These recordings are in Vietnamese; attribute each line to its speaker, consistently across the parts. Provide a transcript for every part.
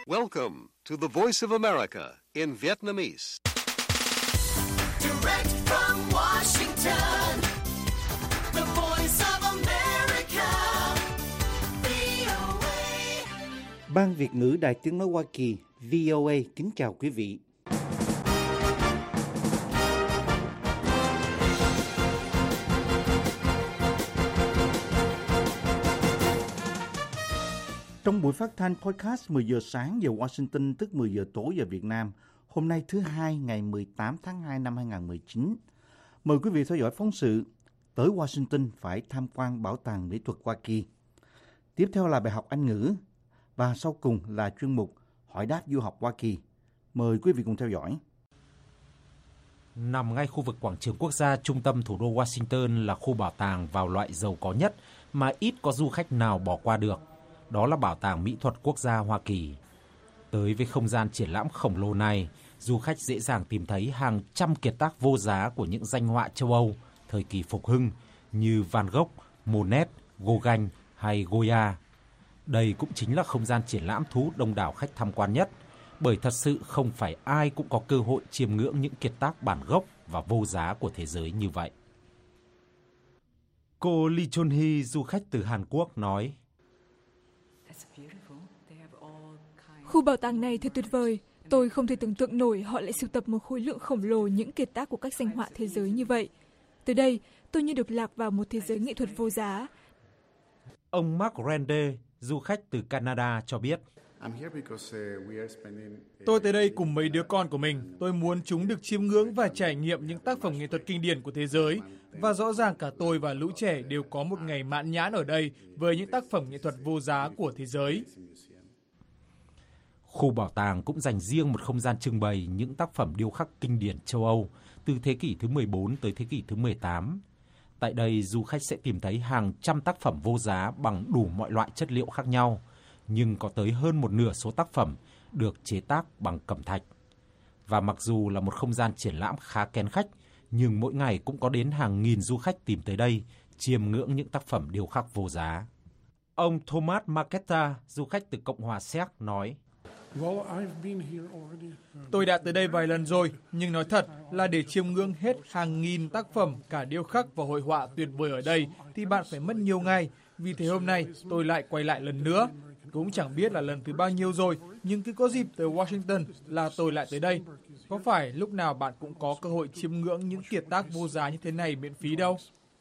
Speaker 1: Welcome to the Voice of America in Vietnamese.
Speaker 2: Direct from Washington, the Voice of America, VOA.
Speaker 3: Ban Việt ngữ Đài Tiếng nói Hoa Kỳ VOA kính chào quý vị. Trong buổi phát thanh podcast 10 giờ sáng giờ Washington tức 10 giờ tối giờ Việt Nam, hôm nay thứ Hai ngày 18 tháng 2 năm 2019. Mời quý vị theo dõi phóng sự Tới Washington phải tham quan Bảo tàng Mỹ thuật Hoa Kỳ. Tiếp theo là bài học Anh ngữ và sau cùng là chuyên mục Hỏi đáp du học Hoa Kỳ. Mời quý vị cùng theo dõi.
Speaker 4: Nằm ngay khu vực quảng trường quốc gia trung tâm thủ đô Washington là khu bảo tàng vào loại giàu có nhất mà ít có du khách nào bỏ qua được. Đó là Bảo tàng Mỹ thuật Quốc gia Hoa Kỳ. Tới với không gian triển lãm khổng lồ này, du khách dễ dàng tìm thấy hàng trăm kiệt tác vô giá của những danh họa châu Âu thời kỳ phục hưng như Van Gogh, Monet, Gauguin hay Goya. Đây cũng chính là không gian triển lãm thu hút đông đảo khách tham quan nhất, bởi thật sự không phải ai cũng có cơ hội chiêm ngưỡng những kiệt tác bản gốc và vô giá của thế giới như vậy. Cô Lee Chun-hee, du khách từ Hàn Quốc nói:
Speaker 5: Khu bảo tàng này thật tuyệt vời. Tôi không thể tưởng tượng nổi họ lại sưu tập một khối lượng khổng lồ những kiệt tác của các danh họa thế giới như vậy. Từ đây, tôi như được lạc vào một thế giới nghệ thuật vô giá.
Speaker 4: Ông Mark Rende, du khách từ Canada cho biết:
Speaker 6: Tôi tới đây cùng mấy đứa con của mình. Tôi muốn chúng được chiêm ngưỡng và trải nghiệm những tác phẩm nghệ thuật kinh điển của thế giới. Và rõ ràng cả tôi và lũ trẻ đều có một ngày mãn nhãn ở đây với những tác phẩm nghệ thuật vô giá của thế giới.
Speaker 4: Khu bảo tàng cũng dành riêng một không gian trưng bày những tác phẩm điêu khắc kinh điển châu Âu từ thế kỷ thứ 14 tới thế kỷ thứ 18. Tại đây, du khách sẽ tìm thấy hàng trăm tác phẩm vô giá bằng đủ mọi loại chất liệu khác nhau, nhưng có tới hơn một nửa số tác phẩm được chế tác bằng cẩm thạch. Và mặc dù là một không gian triển lãm khá kén khách, nhưng mỗi ngày cũng có đến hàng nghìn du khách tìm tới đây chiêm ngưỡng những tác phẩm điêu khắc vô giá. Ông Thomas Marketa, du khách từ Cộng hòa Séc nói:
Speaker 6: Tôi đã tới đây vài lần rồi, nhưng nói thật là để chiêm ngưỡng hết hàng nghìn tác phẩm cả điêu khắc và hội họa tuyệt vời ở đây thì bạn phải mất nhiều ngày. Vì thế hôm nay tôi lại quay lại lần nữa. Cũng chẳng biết là lần thứ bao nhiêu rồi, nhưng cứ có dịp tới Washington là tôi lại tới đây. Có phải lúc nào bạn cũng có cơ hội chiêm ngưỡng những kiệt tác vô giá như thế này miễn phí đâu.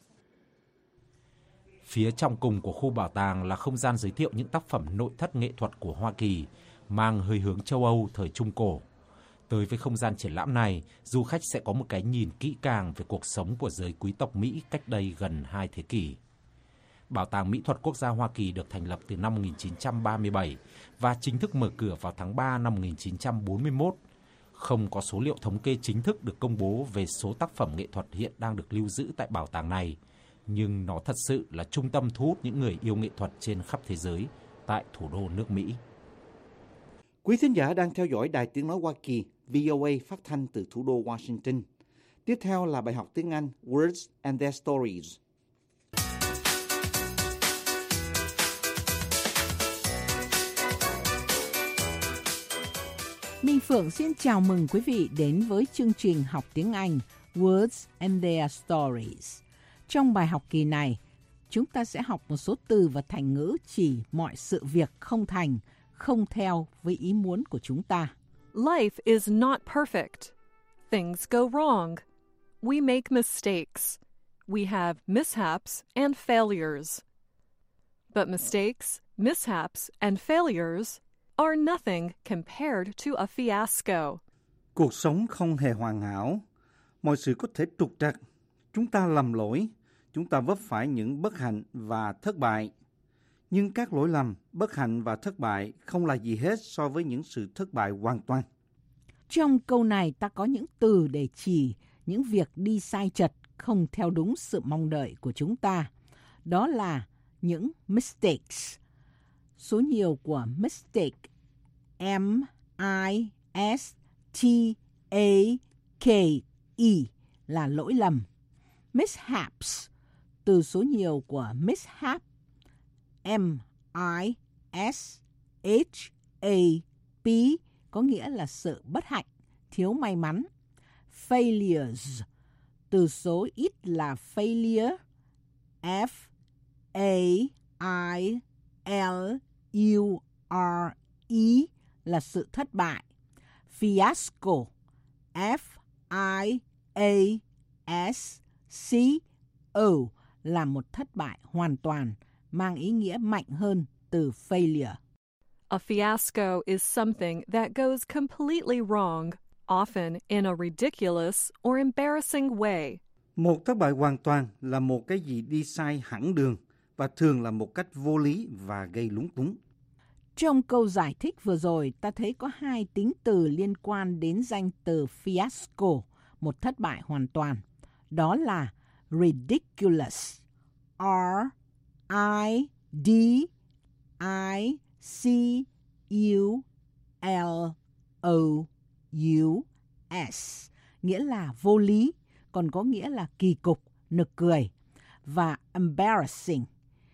Speaker 4: Phía trong cùng của khu bảo tàng là không gian giới thiệu những tác phẩm nội thất nghệ thuật của Hoa Kỳ, mang hơi hướng châu Âu thời Trung Cổ. Tới với không gian triển lãm này, du khách sẽ có một cái nhìn kỹ càng về cuộc sống của giới quý tộc Mỹ cách đây gần 2 thế kỷ. Bảo tàng Mỹ thuật Quốc gia Hoa Kỳ được thành lập từ năm 1937 và chính thức mở cửa vào tháng 3 năm 1941. Không có số liệu thống kê chính thức được công bố về số tác phẩm nghệ thuật hiện đang được lưu giữ tại bảo tàng này, nhưng nó thật sự là trung tâm thu hút những người yêu nghệ thuật trên khắp thế giới tại thủ đô nước Mỹ.
Speaker 3: Quý thính giả đang theo dõi Đài Tiếng nói Hoa Kỳ VOA phát thanh từ thủ đô Washington. Tiếp theo là bài học tiếng Anh Words and Their Stories.
Speaker 7: Minh Phượng xin chào mừng quý vị đến với chương trình học tiếng Anh Words and Their Stories. Trong bài học kỳ này, chúng ta sẽ học một số từ và thành ngữ chỉ mọi sự việc không thành, không theo với ý muốn của chúng ta.
Speaker 8: Life is not perfect. Things go wrong. We make mistakes. We have mishaps and failures. But mistakes, mishaps, and failures are nothing compared to a fiasco.
Speaker 3: Cuộc sống không hề hoàn hảo. Mọi sự có thể trục trặc. Chúng ta lầm lỗi. Chúng ta vấp phải những bất hạnh và thất bại. Nhưng các lỗi lầm, bất hạnh và thất bại không là gì hết so với những sự thất bại hoàn toàn.
Speaker 7: Trong câu này ta có những từ để chỉ những việc đi sai chật, không theo đúng sự mong đợi của chúng ta. Đó là những mistakes. Số nhiều của mistake, M-I-S-T-A-K-E, là lỗi lầm. Mishaps, từ số nhiều của mishap, M-I-S-H-A Pí có nghĩa là sự bất hạnh, thiếu may mắn. Failures, từ số ít là failure, F-A-I-L-U-R-E là sự thất bại. Fiasco, F-I-A-S-C-O là một thất bại hoàn toàn, mang ý nghĩa mạnh hơn từ failure.
Speaker 8: A fiasco is something that goes completely wrong, often in a ridiculous or embarrassing way.
Speaker 3: Một thất bại hoàn toàn là một cái gì đi sai hẳn đường và thường là một cách vô lý và gây lúng túng.
Speaker 7: Trong câu giải thích vừa rồi, ta thấy có hai tính từ liên quan đến danh từ fiasco, một thất bại hoàn toàn. Đó là ridiculous, R-I-D-I-C-U-L-O-U-S, nghĩa là vô lý, còn có nghĩa là kỳ cục, nực cười. Và embarrassing,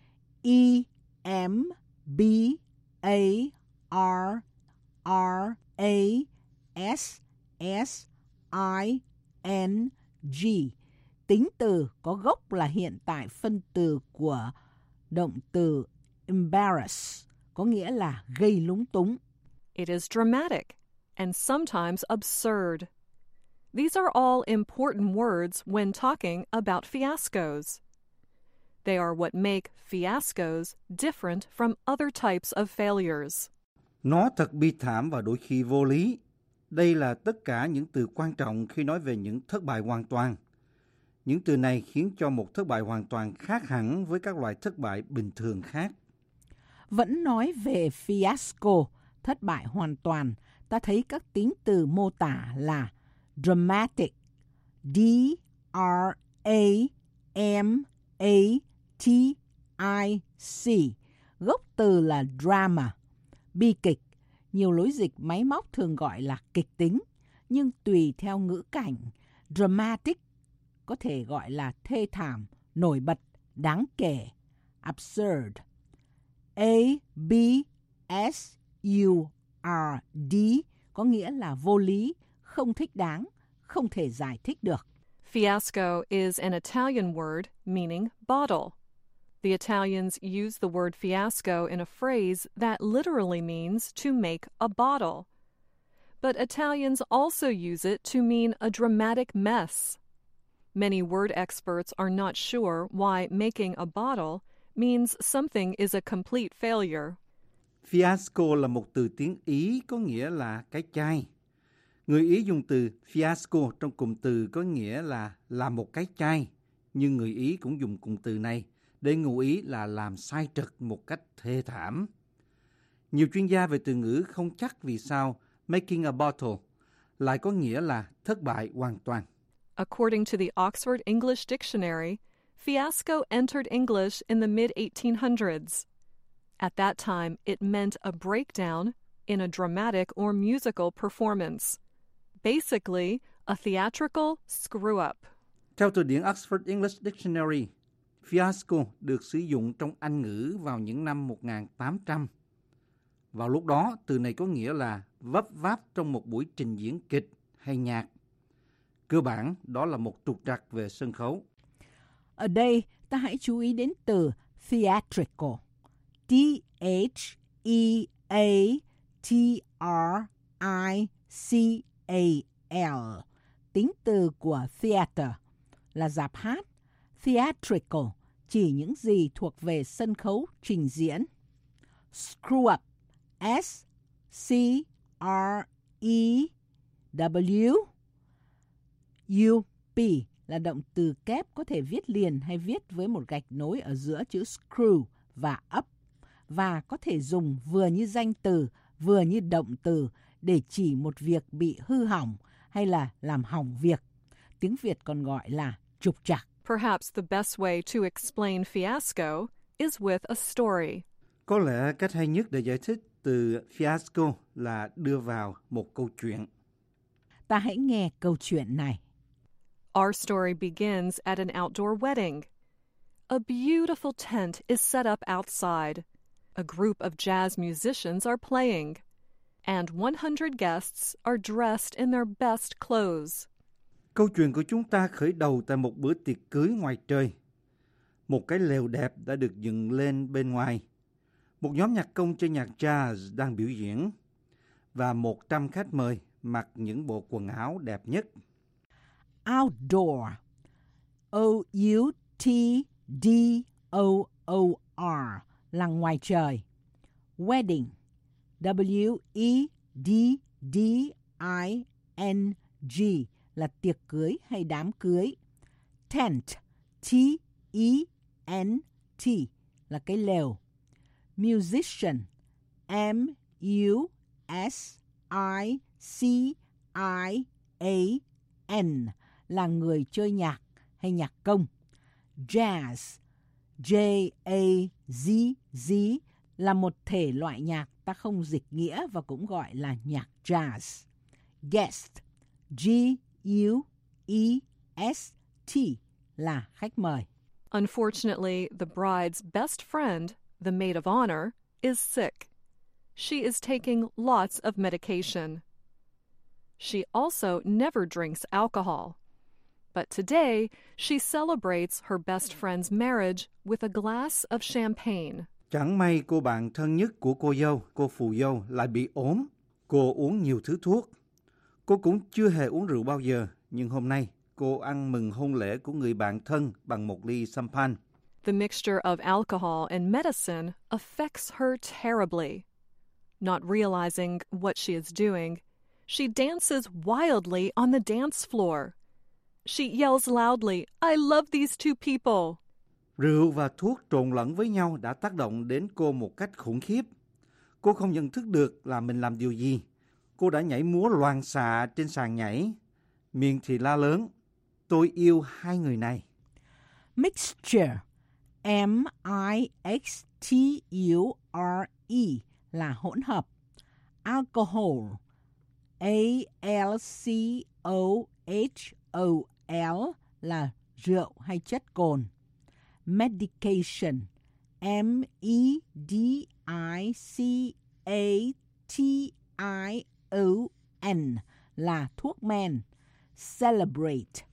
Speaker 7: E-M-B-A-R-R-A-S-S-I-N-G. Tính từ có gốc là hiện tại phân từ của động từ embarrass, có nghĩa là gây lúng túng.
Speaker 8: It is dramatic and sometimes absurd. These are all important words when talking about fiascos. They are what make fiascos different from other types of failures.
Speaker 3: Nó thật bi thảm và đôi khi vô lý. Đây là tất cả những từ quan trọng khi nói về những thất bại hoàn toàn. Những từ này khiến cho một thất bại hoàn toàn khác hẳn với các loại thất bại bình thường khác.
Speaker 7: Vẫn nói về fiasco, thất bại hoàn toàn, ta thấy các tính từ mô tả là dramatic, D-R-A-M-A-T-I-C, gốc từ là drama, bi kịch. Nhiều lối dịch máy móc thường gọi là kịch tính, nhưng tùy theo ngữ cảnh, dramatic có thể gọi là thê thảm, nổi bật, đáng kể, absurd. A-B-S-U-R-D có nghĩa là vô lý, không thích đáng, không thể giải thích được.
Speaker 8: Fiasco is an Italian word meaning bottle. The Italians use the word fiasco in a phrase that literally means to make a bottle. But Italians also use it to mean a dramatic mess. Many word experts are not sure why making a bottle means something is a complete failure.
Speaker 3: Fiasco là một từ tiếng Ý có nghĩa là cái chai. Người Ý dùng từ fiasco trong cụm từ có nghĩa là làm một cái chai, nhưng người Ý cũng dùng cụm từ này để ngụ ý là làm sai trật một cách thê thảm. Nhiều chuyên gia về từ ngữ không chắc vì sao making a bottle lại có nghĩa là thất bại hoàn toàn.
Speaker 8: According to the Oxford English Dictionary, fiasco entered English in the mid-1800s. At that time, it meant a breakdown in a dramatic or musical performance. Basically, a theatrical screw-up.
Speaker 3: Theo từ điển Oxford English Dictionary, fiasco được sử dụng trong Anh ngữ vào những năm 1800. Vào lúc đó, từ này có nghĩa là vấp váp trong một buổi trình diễn kịch hay nhạc. Cơ bản, đó là một trục trặc về sân khấu.
Speaker 7: Ở đây, ta hãy chú ý đến từ theatrical. T-H-E-A-T-R-I-C-A-L. Tính từ của theater là rạp hát. Theatrical chỉ những gì thuộc về sân khấu trình diễn. Screw up, S-C-R-E-W-U-P là động từ kép có thể viết liền hay viết với một gạch nối ở giữa chữ screw và up, và có thể dùng vừa như danh từ, vừa như động từ để chỉ một việc bị hư hỏng hay là làm hỏng việc. Tiếng Việt còn gọi là trục trặc.
Speaker 8: Perhaps the best way to explain fiasco is with a story.
Speaker 3: Có lẽ cách hay nhất để giải thích từ fiasco là đưa vào một câu chuyện.
Speaker 7: Ta hãy nghe câu chuyện này.
Speaker 8: Our story begins at an outdoor wedding. A beautiful tent is set up outside. A group of jazz musicians are playing. and 100 guests are dressed in their best clothes.
Speaker 3: Câu chuyện của chúng ta khởi đầu tại một bữa tiệc cưới ngoài trời. Một cái lều đẹp đã được dựng lên bên ngoài. Một nhóm nhạc công chơi nhạc jazz đang biểu diễn. Và 100 khách mời mặc những bộ quần áo đẹp nhất.
Speaker 7: Outdoor, O-U-T-D-O-O-R là ngoài trời. Wedding, W-E-D-D-I-N-G là tiệc cưới hay đám cưới. Tent, T-E-N-T là cái lều. Musician, M-U-S-I-C-I-A-N là người chơi nhạc hay nhạc công. Jazz, J-A-Z-Z là một thể loại nhạc ta không dịch nghĩa và cũng gọi là nhạc jazz. Guest, G-U-E-S-T là khách mời.
Speaker 8: Unfortunately, the bride's best friend, the maid of honor, is sick. She is taking lots of medication. She also never drinks alcohol. But today, she celebrates her best friend's marriage with a glass of champagne.
Speaker 3: Chẳng may cô bạn thân nhất của cô dâu, cô phù dâu lại bị ốm. Cô uống nhiều thứ thuốc. Cô cũng chưa hề uống rượu bao giờ, nhưng hôm nay cô ăn mừng hôn lễ của người bạn thân bằng một ly champagne.
Speaker 8: The mixture of alcohol and medicine affects her terribly. Not realizing what she is doing, she dances wildly on the dance floor. She yells loudly, "I love these two people."
Speaker 3: Rượu và thuốc trộn lẫn với nhau đã tác động đến cô một cách khủng khiếp. Cô không nhận thức được là mình làm điều gì. Cô đã nhảy múa loạn xạ trên sàn nhảy. Miệng thì la lớn, tôi yêu hai người này.
Speaker 7: Mixture, M-I-X-T-U-R-E là hỗn hợp. Alcohol, A-L-C-O-H-O-L là rượu hay chất cồn. Medication, M-E-D-I-C-A-T-I-O-N là thuốc men. Celebrate,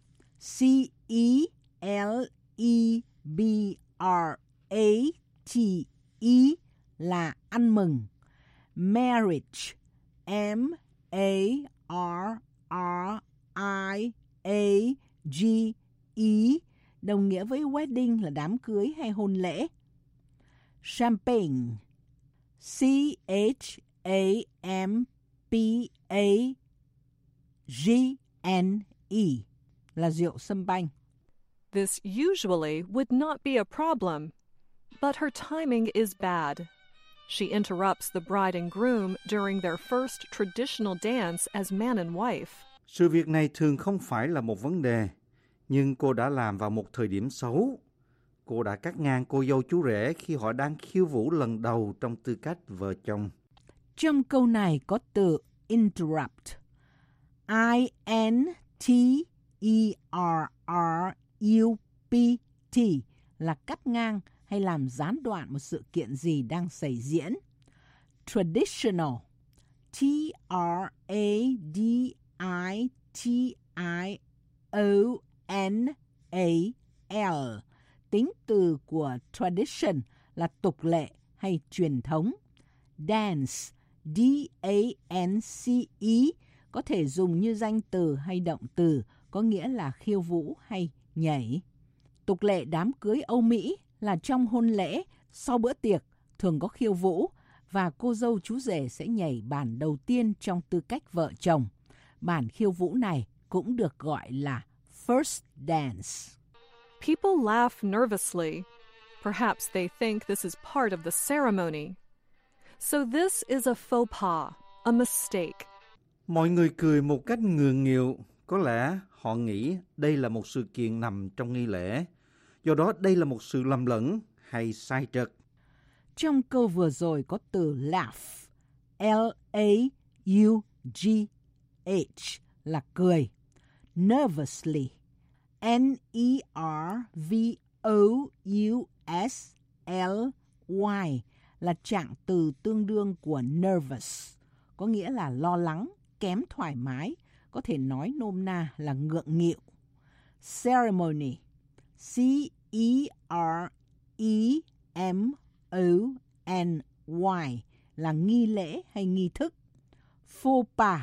Speaker 7: C-E-L-E-B-R-A-T-E là ăn mừng. Marriage, M-A-R-R-I-A-G-E đồng nghĩa với wedding là đám cưới hay hôn lễ. Champagne, C-H-A-M-P-A-G-N-E là rượu sâm banh.
Speaker 8: This usually would not be a problem, but her timing is bad. She interrupts the bride and groom during their first traditional dance as man and wife.
Speaker 3: Sự việc này thường không phải là một vấn đề, nhưng cô đã làm vào một thời điểm xấu. Cô đã cắt ngang cô dâu chú rể khi họ đang khiêu vũ lần đầu trong tư cách vợ chồng.
Speaker 7: Trong câu này có từ interrupt. I-N-T-E-R-R-U-P-T là cắt ngang hay làm gián đoạn một sự kiện gì đang xảy diễn. Traditional, T-R-A-D-I-T-I-O-N-A-L, tính từ của tradition là tục lệ hay truyền thống. Dance, D-A-N-C-E có thể dùng như danh từ hay động từ, có nghĩa là khiêu vũ hay nhảy. Tục lệ đám cưới Âu Mỹ là trong hôn lễ, sau bữa tiệc thường có khiêu vũ và cô dâu chú rể sẽ nhảy bản đầu tiên trong tư cách vợ chồng. Bản khiêu vũ này cũng được gọi là first dance.
Speaker 8: People laugh nervously. Perhaps they think this is part of the ceremony. So this is a faux pas, a mistake.
Speaker 3: Mọi người cười một cách ngượng nghịu. Có lẽ họ nghĩ đây là một sự kiện nằm trong nghi lễ. Do đó đây là một sự lầm lẫn hay sai trật.
Speaker 7: Trong câu vừa rồi có từ laugh, L-A-U-G-H là cười. Nervously, N-E-R-V-O-U-S-L-Y là trạng từ tương đương của nervous. có nghĩa là lo lắng, kém thoải mái, có thể nói nôm na là ngượng nghịu. Ceremony, C-E-R-E-M-O-N-Y là nghi lễ hay nghi thức. Faux pas,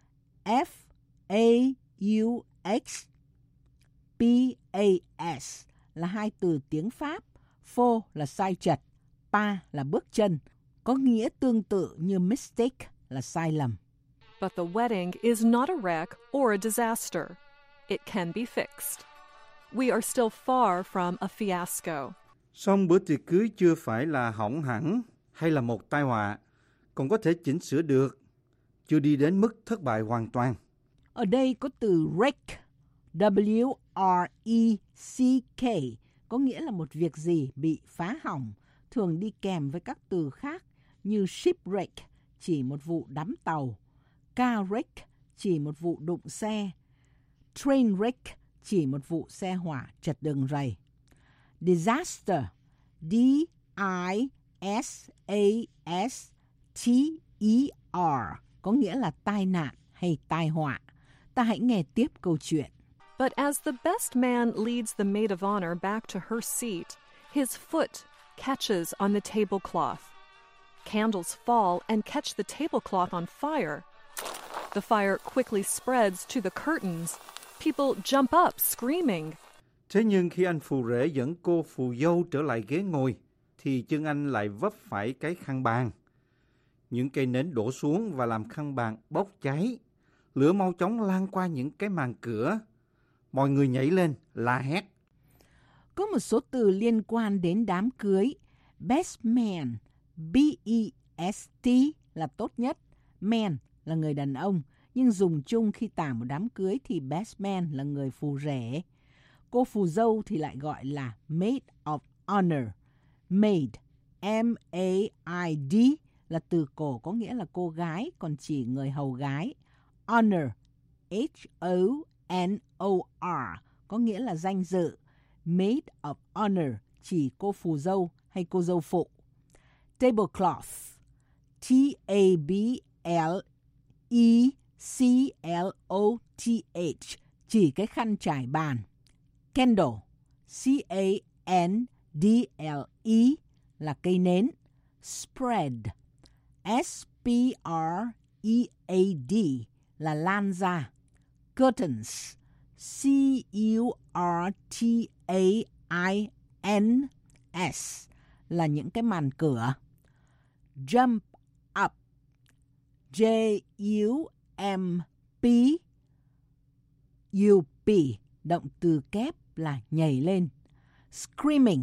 Speaker 7: F-A-U-X-P-A-S là hai từ tiếng Pháp. Faux là sai trật, pas là bước chân, có nghĩa tương tự như mistake là sai lầm.
Speaker 8: But the wedding is not a wreck or a disaster. It can be fixed. We are still far from a fiasco.
Speaker 3: Song bữa tiệc cưới chưa phải là hỏng hẳn hay là một tai họa, còn có thể chỉnh sửa được, chưa đi đến mức thất bại hoàn toàn.
Speaker 7: Ở đây có từ wreck, W-R-E-C-K, có nghĩa là một việc gì bị phá hỏng, thường đi kèm với các từ khác như shipwreck, chỉ một vụ đắm tàu, car wreck, chỉ một vụ đụng xe, train wreck, chỉ một vụ xe hỏa trật đường ray. Disaster, D-I-S-A-S-T-E-R, có nghĩa là tai nạn hay tai họa. Ta hãy nghe tiếp câu chuyện.
Speaker 8: But as the best man leads the maid of honor back to her seat, his foot catches on the tablecloth. Candles fall and catch the tablecloth on fire. The fire quickly spreads to the curtains. People jump up, screaming.
Speaker 3: Thế nhưng khi anh phù rể dẫn cô phù dâu trở lại ghế ngồi, thì chân anh lại vấp phải cái khăn bàn. Những cây nến đổ xuống và làm khăn bàn bốc cháy. Lửa mau chóng lan qua những cái màn cửa. Mọi người nhảy lên, la hét.
Speaker 7: Có một số từ liên quan đến đám cưới. Best man, B-E-S-T là tốt nhất. Man là người đàn ông, nhưng dùng chung khi tả một đám cưới thì best man là người phù rể. Cô phù dâu thì lại gọi là maid of honor. Maid, M-A-I-D là từ cổ có nghĩa là cô gái, còn chỉ người hầu gái. Honor, H-O-N-O-R, có nghĩa là danh dự. Maid of honor chỉ cô phù dâu hay cô dâu phụ. Tablecloth, T-A-B-L-E-C-L-O-T-H, chỉ cái khăn trải bàn. Candle, C-A-N-D-L-E là cây nến. Spread, S-P-R-E-A-D là lan ra. Curtains, C-U-R-T-A-I-N-S là những cái màn cửa. Jump up, J-U-M-P-U-P, động từ kép là nhảy lên. Screaming,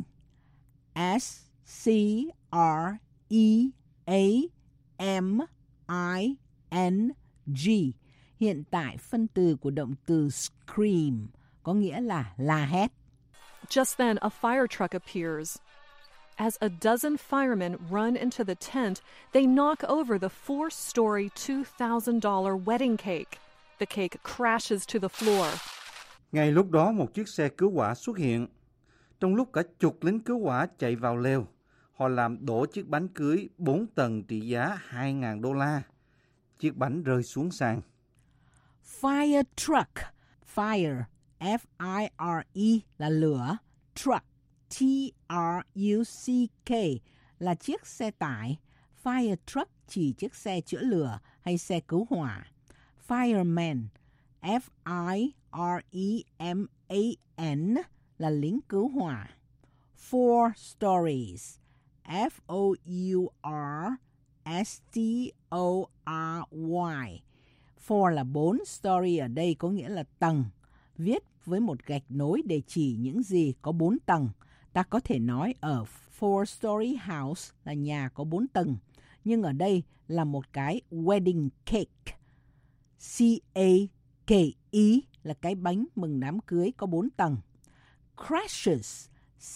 Speaker 7: S-C-R-E-A-M-I-N-G, hiện tại phân từ của động từ scream, có nghĩa là la hét.
Speaker 8: Just then, a fire truck appears. As a dozen firemen run into the tent, they knock over the 4-story, $2,000 wedding cake. The cake crashes to the floor.
Speaker 3: Ngay lúc đó một chiếc xe cứu hỏa xuất hiện. Trong lúc cả chục lính cứu hỏa chạy vào lều, họ làm đổ chiếc bánh cưới 4 tầng trị giá $2,000. Chiếc bánh rơi xuống sàn.
Speaker 7: Fire truck, fire, F-I-R-E là lửa, truck, T-R-U-C-K là chiếc xe tải. Fire truck chỉ chiếc xe chữa lửa hay xe cứu hỏa. Fireman, F-I-R-E-M-A-N là lính cứu hỏa. Four stories, F-O-U-R-S-T-O-R-Y. Four là 4, story ở đây có nghĩa là tầng. Viết với một gạch nối để chỉ những gì có 4 tầng. Ta có thể nói ở four-story house là nhà có 4 tầng. Nhưng ở đây là một cái wedding cake. C-A-K-E là cái bánh mừng đám cưới có 4 tầng. Crashes,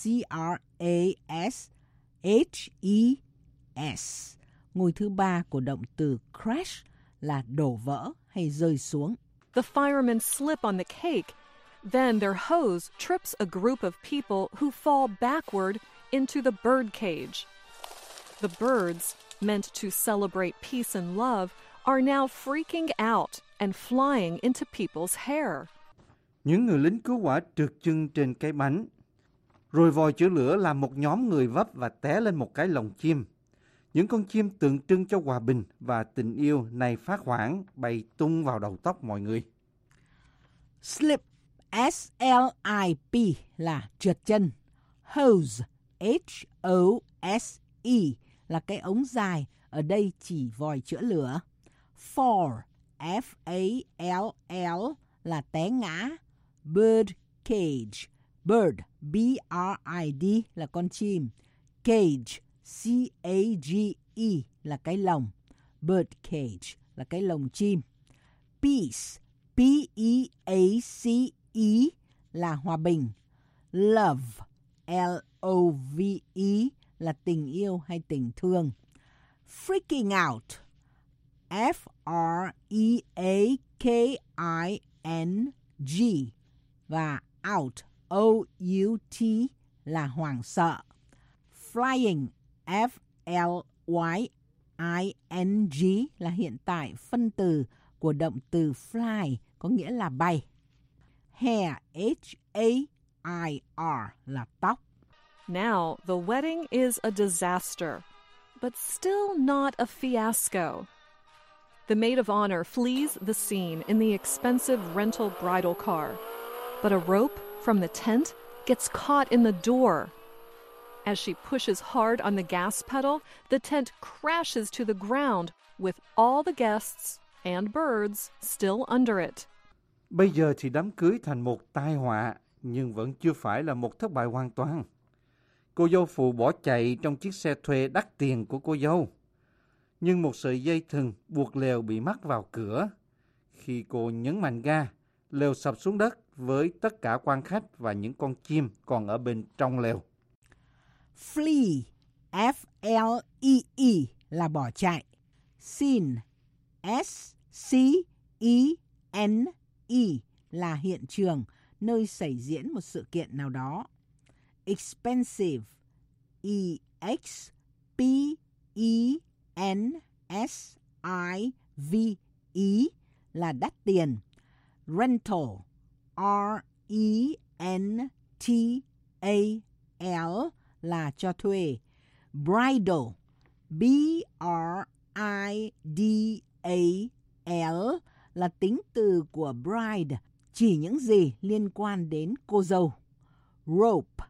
Speaker 7: C-R-A-S-H-E-S. Ngôi thứ 3 của động từ crash là đổ vỡ hay rơi xuống.
Speaker 8: The firemen slip on the cake. Then their hose trips a group of people who fall backward into the bird cage. The birds, meant to celebrate peace and love, are now freaking out and flying into people's hair.
Speaker 3: Những người lính cứu hỏa trượt chân trên cái bánh. Rồi vòi chữa lửa làm một nhóm người vấp và té lên một cái lồng chim. Những con chim tượng trưng cho hòa bình và tình yêu này phát hoảng bay tung vào đầu tóc mọi người.
Speaker 7: Slip, S-L-I-P là trượt chân. Hose, H-O-S-E là cái ống dài, ở đây chỉ vòi chữa lửa. Fall, F-A-L-L là té ngã. Bird cage, bird, B-R-I-D là con chim. Cage, C-A-G-E là cái lồng. Bird cage là cái lồng chim. Peace, P-E-A-C-E là hòa bình. Love, L-O-V-E là tình yêu hay tình thương. Freaking out, F-R-E-A-K-I-N-G và out, O-U-T là hoảng sợ. Flying, F-L-Y-I-N-G là hiện tại phân từ của động từ fly, có nghĩa là bay. Hair, H-A-I-R là tóc.
Speaker 8: Now, the wedding is a disaster, but still not a fiasco. The maid of honor flees the scene in the expensive rental bridal car, but a rope from the tent gets caught in the door. As she pushes hard on the gas pedal, the tent crashes to the ground with all the guests and birds still under it.
Speaker 3: Bây giờ thì đám cưới thành một tai họa, nhưng vẫn chưa phải là một thất bại hoàn toàn. Cô dâu phụ bỏ chạy trong chiếc xe thuê đắt tiền của cô dâu. Nhưng một sợi dây thừng buộc lều bị mắc vào cửa. Khi cô nhấn mạnh ga, lều sập xuống đất với tất cả quan khách và những con chim còn ở bên trong lều.
Speaker 7: Flee, F-L-E-E là bỏ chạy. Scene, S-C-E-N-E là hiện trường, nơi xảy diễn một sự kiện nào đó. Expensive, E-X-P-E-N-S-I-V-E là đắt tiền. Rental, R-E-N-T-A-L là cho thuê. Bridal, B-R-I-D-A-L là tính từ của bride, chỉ những gì liên quan đến cô dâu. Rope,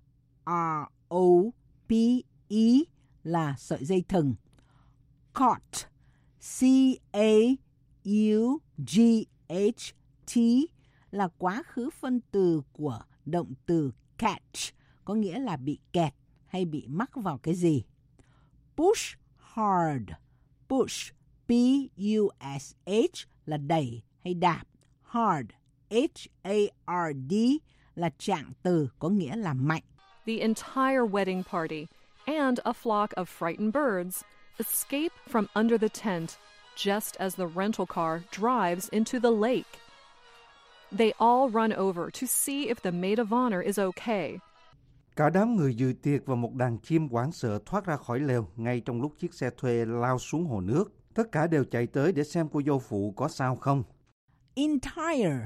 Speaker 7: R-O-P-E là sợi dây thừng. Caught, C-A-U-G-H-T là quá khứ phân từ của động từ catch, có nghĩa là bị kẹt hay bị mắc vào cái gì. Push hard, push, P-U-S-H là đẩy hay đạp. Hard, H-A-R-D là trạng từ, có nghĩa là mạnh.
Speaker 8: The entire wedding party and a flock of frightened birds escape from under the tent just as the rental car drives into the lake. They all run over to see if the maid of honor is okay.
Speaker 3: Cả đám người dự tiệc và một đàn chim hoảng sợ thoát ra khỏi lều ngay trong lúc chiếc xe thuê lao xuống hồ nước. Tất cả đều chạy tới để xem cô dâu phụ có sao không.
Speaker 7: Entire,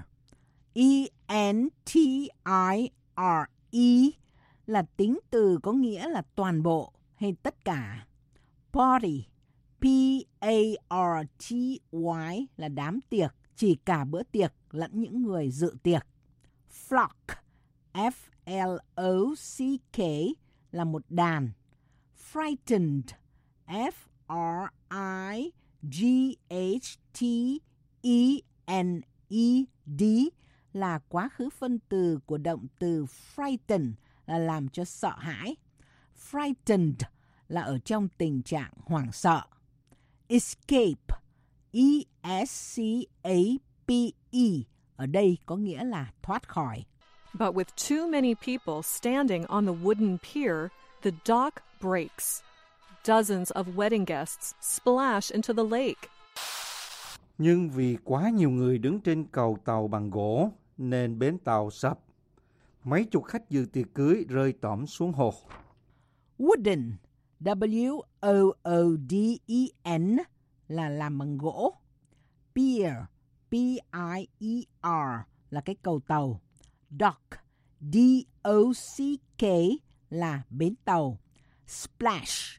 Speaker 7: E-N-T-I-R-E là tính từ có nghĩa là toàn bộ hay tất cả. Party, P-A-R-T-Y là đám tiệc, chỉ cả bữa tiệc lẫn những người dự tiệc. Flock, F-L-O-C-K là một đàn. Frightened, F-R-I-G-H-T-E-N-E-D là quá khứ phân từ của động từ frighten là làm cho sợ hãi. Frightened là ở trong tình trạng hoảng sợ. Escape, E-S-C-A-P-E ở đây có nghĩa là thoát khỏi.
Speaker 8: But with too many people standing on the wooden pier, the dock breaks. Dozens of wedding guests splash into the lake.
Speaker 3: Nhưng vì quá nhiều người đứng trên cầu tàu bằng gỗ nên bến tàu sập. Mấy chục khách dự tiệc cưới rơi tõm xuống hồ.
Speaker 7: Wooden, W-O-O-D-E-N là làm bằng gỗ. Pier, P-I-E-R là cái cầu tàu. Dock, D-O-C-K là bến tàu. Splash,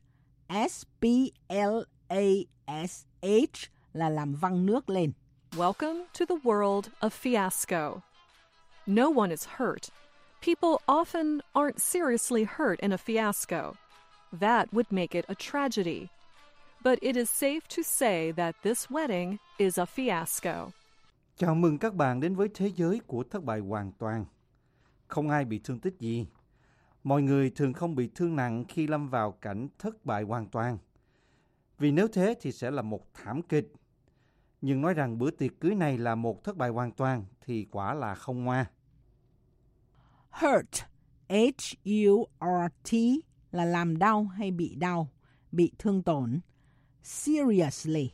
Speaker 7: S-P-L-A-S-H là làm văng nước lên.
Speaker 8: Welcome to the world of fiasco. No one is hurt. People often aren't seriously hurt in a fiasco. That would make it a tragedy. But it is safe to say that this wedding is a fiasco.
Speaker 3: Chào mừng các bạn đến với thế giới của thất bại hoàn toàn. Không ai bị thương tích gì. Mọi người thường không bị thương nặng khi lâm vào cảnh thất bại hoàn toàn. Vì nếu thế thì sẽ là một thảm kịch. Nhưng nói rằng bữa tiệc cưới này là một thất bại hoàn toàn thì quả là không ngoa.
Speaker 7: Hurt, H-U-R-T là làm đau hay bị đau, bị thương tổn. Seriously,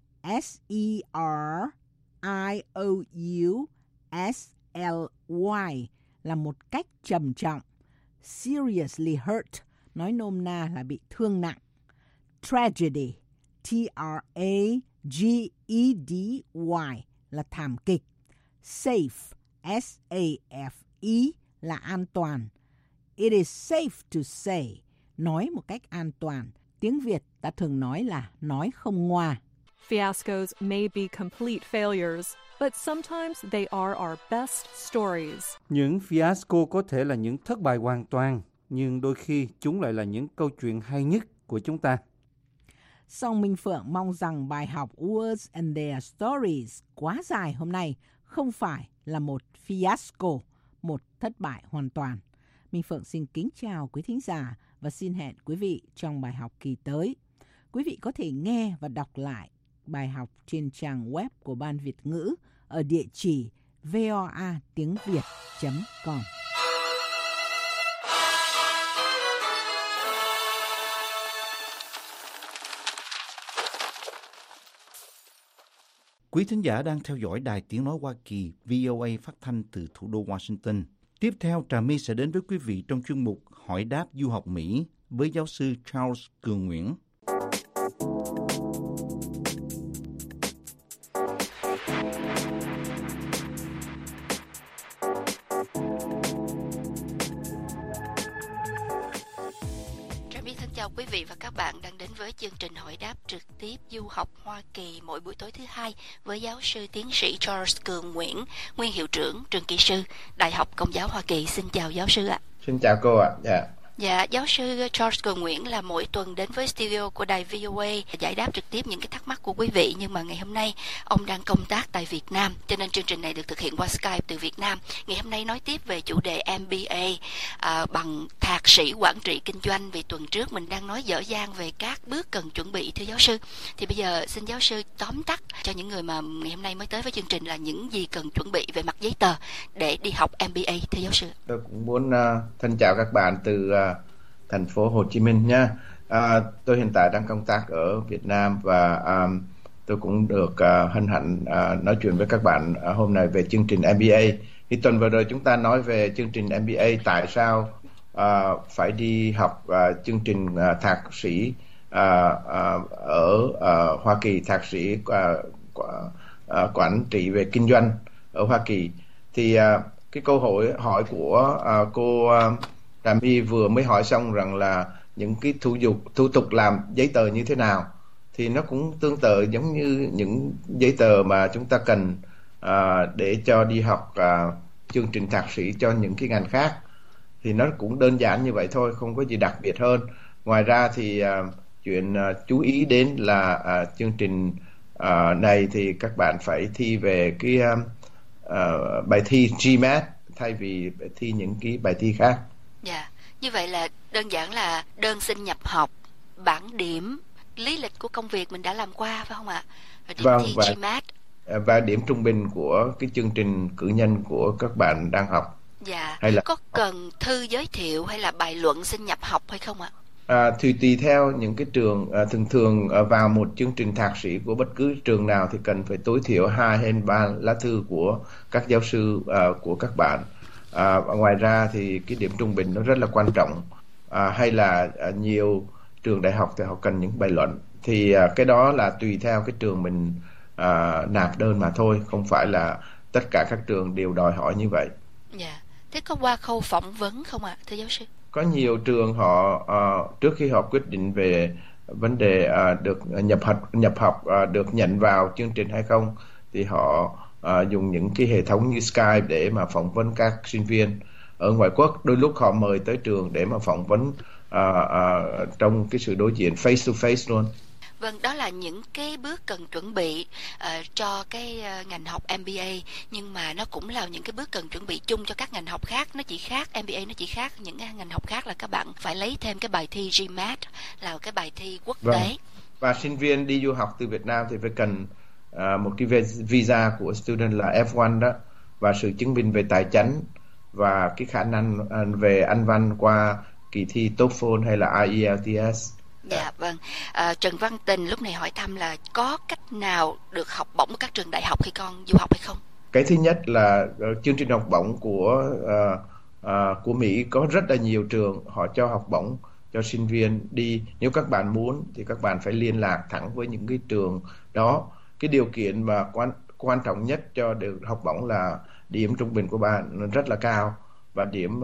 Speaker 7: S-E-R-I-O-U-S-L-Y là một cách trầm trọng. Seriously hurt, nói nôm na là bị thương nặng. Tragedy, T-R-A-G-E-D-Y là thảm kịch. Safe, S-A-F-E là an toàn. It is safe to say, nói một cách an toàn. Tiếng Việt ta thường nói là nói không ngoa.
Speaker 8: Fiascos may be complete failures, but sometimes they are our best stories.
Speaker 3: Những fiasco có thể là những thất bại hoàn toàn, nhưng đôi khi chúng lại là những câu chuyện hay nhất của chúng ta.
Speaker 7: Song Minh Phượng mong rằng bài học Words and Their Stories quá dài hôm nay không phải là một fiasco, một thất bại hoàn toàn. Minh Phượng xin kính chào quý thính giả và xin hẹn quý vị trong bài học kỳ tới. Quý vị có thể nghe và đọc lại bài học trên trang web của Ban Việt ngữ ở địa chỉ voatiengviet.com.
Speaker 3: Quý thính giả đang theo dõi Đài Tiếng Nói Hoa Kỳ VOA phát thanh từ thủ đô Washington. Tiếp theo, Trà My sẽ đến với quý vị trong chuyên mục Hỏi đáp du học Mỹ với giáo sư Charles Cường Nguyễn.
Speaker 9: Chào quý vị và các bạn đang đến với chương trình hỏi đáp trực tiếp du học Hoa Kỳ mỗi buổi tối thứ hai với giáo sư tiến sĩ Charles Cường Nguyễn, nguyên hiệu trưởng trường kỹ sư Đại học Công giáo Hoa Kỳ. Xin chào giáo sư ạ.
Speaker 10: Xin chào cô ạ.
Speaker 9: Dạ, giáo sư Charles Cường Nguyễn là mỗi tuần đến với studio của đài VOA giải đáp trực tiếp những cái thắc mắc của quý vị, nhưng mà ngày hôm nay ông đang công tác tại Việt Nam, cho nên chương trình này được thực hiện qua Skype từ Việt Nam. Ngày hôm nay nói tiếp về chủ đề MBA bằng thạc sĩ quản trị kinh doanh. Vì tuần trước mình đang nói dở dang về các bước cần chuẩn bị, thưa giáo sư. Thì bây giờ xin giáo sư tóm tắt cho những người mà ngày hôm nay mới tới với chương trình là những gì cần chuẩn bị về mặt giấy tờ để đi học MBA, thưa giáo sư.
Speaker 10: Tôi cũng muốn thân chào các bạn từ thành phố Hồ Chí Minh nha. Tôi hiện tại đang công tác ở Việt Nam và tôi cũng được hân hạnh nói chuyện với các bạn hôm nay về chương trình MBA. Thì tuần vừa rồi chúng ta nói về chương trình MBA, tại sao phải đi học chương trình thạc sĩ ở Hoa Kỳ, thạc sĩ quản trị về kinh doanh ở Hoa Kỳ. Thì cái câu hỏi của cô Trà My vừa mới hỏi xong rằng là những cái thủ tục làm giấy tờ như thế nào, thì nó cũng tương tự giống như những giấy tờ mà chúng ta cần để cho đi học chương trình thạc sĩ cho những cái ngành khác. Thì nó cũng đơn giản như vậy thôi, không có gì đặc biệt hơn. Ngoài ra thì chuyện chú ý đến là chương trình này thì các bạn phải thi về cái bài thi GMAT thay vì thi những cái bài thi khác.
Speaker 9: Dạ, như vậy là đơn giản là đơn xin nhập học, bảng điểm, lý lịch của công việc mình đã làm qua, phải không ạ? Rồi điểm thi GMAT.
Speaker 10: Và điểm trung bình của cái chương trình cử nhân của các bạn đang học.
Speaker 9: Dạ, hay là có cần thư giới thiệu hay là bài luận xin nhập học hay không ạ?
Speaker 10: Thì tùy theo những cái trường, thường vào một chương trình thạc sĩ của bất cứ trường nào thì cần phải tối thiểu 2 hay 3 lá thư của các giáo sư của các bạn. Ngoài ra thì cái điểm trung bình nó rất là quan trọng. Hay là nhiều trường đại học thì họ cần những bài luận. Thì cái đó là tùy theo cái trường mình nạp đơn mà thôi, không phải là tất cả các trường đều đòi hỏi như vậy.
Speaker 9: Dạ. Thế có qua khâu phỏng vấn không ạ, thưa giáo sư?
Speaker 10: Có nhiều trường họ trước khi họ quyết định về vấn đề được nhập học được nhận vào chương trình hay không, thì họ dùng những cái hệ thống như Skype để mà phỏng vấn các sinh viên ở ngoại quốc. Đôi lúc họ mời tới trường để mà phỏng vấn trong cái sự đối diện face to face luôn.
Speaker 9: Vâng, đó là những cái bước cần chuẩn bị cho cái ngành học MBA, nhưng mà nó cũng là những cái bước cần chuẩn bị chung cho các ngành học khác. Nó chỉ khác, MBA nó chỉ khác những ngành học khác là các bạn phải lấy thêm cái bài thi GMAT, là cái bài thi quốc tế.
Speaker 10: Và sinh viên đi du học từ Việt Nam thì phải cần một cái visa của student là F1 đó, và sự chứng minh về tài chính và cái khả năng về Anh văn qua kỳ thi TOEFL hay là IELTS.
Speaker 9: Dạ vâng. Trần Văn Tình lúc này hỏi thăm là có cách nào được học bổng ở các trường đại học khi con du học hay không?
Speaker 10: Cái thứ nhất là chương trình học bổng của Mỹ có rất là nhiều trường họ cho học bổng cho sinh viên đi. Nếu các bạn muốn thì các bạn phải liên lạc thẳng với những cái trường đó. Cái điều kiện mà quan trọng nhất cho được học bổng là điểm trung bình của bạn rất là cao, và điểm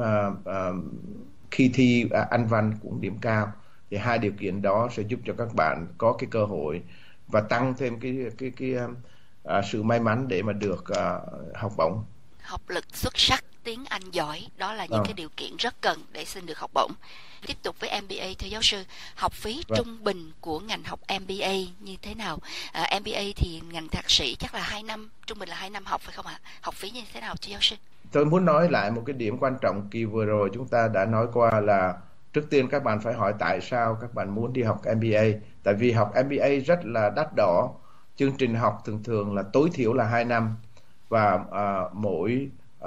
Speaker 10: khi thi Anh văn cũng điểm cao. Thì hai điều kiện đó sẽ giúp cho các bạn có cái cơ hội và tăng thêm cái sự may mắn để mà được học bổng.
Speaker 9: Học lực xuất sắc, tiếng Anh giỏi, đó là những cái điều kiện rất cần để xin được học bổng. Tiếp tục với MBA, thưa giáo sư, học phí trung bình của ngành học MBA như thế nào? MBA thì ngành thạc sĩ chắc là 2 năm, trung bình là 2 năm học phải không ạ? Học phí như thế nào thưa giáo sư?
Speaker 10: Tôi muốn nói lại một cái điểm quan trọng kỳ vừa rồi chúng ta đã nói qua là trước tiên các bạn phải hỏi tại sao các bạn muốn đi học MBA. Tại vì học MBA rất là đắt đỏ. Chương trình học thường là tối thiểu là 2 năm, và mỗi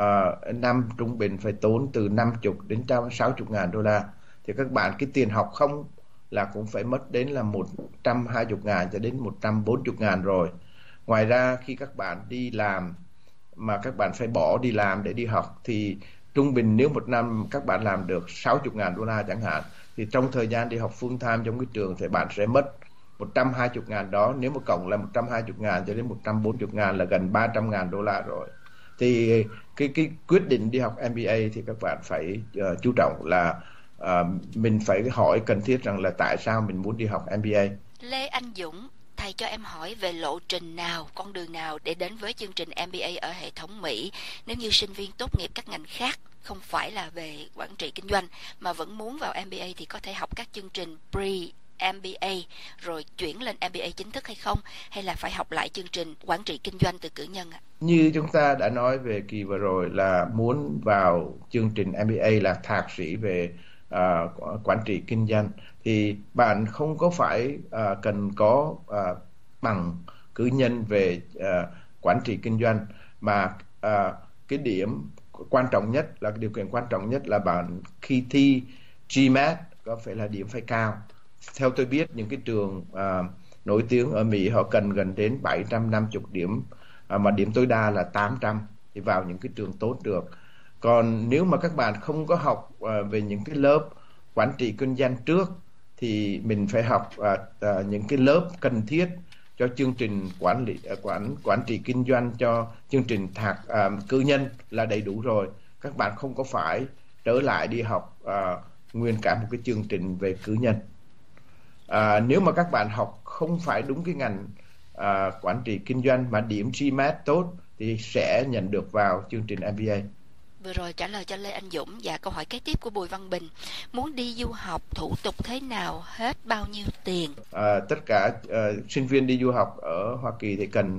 Speaker 10: năm trung bình phải tốn từ 50 đến 60 ngàn đô la. Thì các bạn cái tiền học không là cũng phải mất đến là 120 ngàn cho đến 140 ngàn rồi. Ngoài ra khi các bạn đi làm mà các bạn phải bỏ đi làm để đi học thì trung bình nếu một năm các bạn làm được 60 ngàn đô la chẳng hạn, thì trong thời gian đi học full time trong cái trường thì bạn sẽ mất 120 ngàn đó. Nếu mà cộng là 120 ngàn cho đến 140 ngàn là gần 300 ngàn đô la rồi. Thì cái quyết định đi học MBA thì các bạn phải chú trọng là mình phải hỏi cần thiết rằng là tại sao mình muốn đi học MBA.
Speaker 9: Lê Anh Dũng, thầy cho em hỏi về lộ trình nào, con đường nào để đến với chương trình MBA ở hệ thống Mỹ nếu như sinh viên tốt nghiệp các ngành khác, không phải là về quản trị kinh doanh mà vẫn muốn vào MBA thì có thể học các chương trình pre-MBA rồi chuyển lên MBA chính thức hay không, hay là phải học lại chương trình quản trị kinh doanh từ cử nhân ạ?
Speaker 10: Như chúng ta đã nói về kỳ vừa rồi là muốn vào chương trình MBA là thạc sĩ về quản trị kinh doanh thì bạn không có phải cần có bằng cử nhân về quản trị kinh doanh, mà cái điểm quan trọng nhất là điều kiện quan trọng nhất là bạn khi thi GMAT có phải là điểm phải cao. Theo tôi biết những cái trường nổi tiếng ở Mỹ họ cần gần đến 750 điểm, mà điểm tối đa là 800 thì vào những cái trường tốt được. Còn nếu mà các bạn không có học về những cái lớp quản trị kinh doanh trước thì mình phải học những cái lớp cần thiết cho chương trình quản trị kinh doanh, cho chương trình thạc cử nhân là đầy đủ rồi. Các bạn không có phải trở lại đi học nguyên cả một cái chương trình về cử nhân. Nếu mà các bạn học không phải đúng cái ngành quản trị kinh doanh mà điểm GMAT tốt thì sẽ nhận được vào chương trình MBA.
Speaker 9: Vừa rồi trả lời cho Lê Anh Dũng. Và câu hỏi kế tiếp của Bùi Văn Bình, muốn đi du học thủ tục thế nào, hết bao nhiêu tiền?
Speaker 10: Tất cả sinh viên đi du học ở Hoa Kỳ thì cần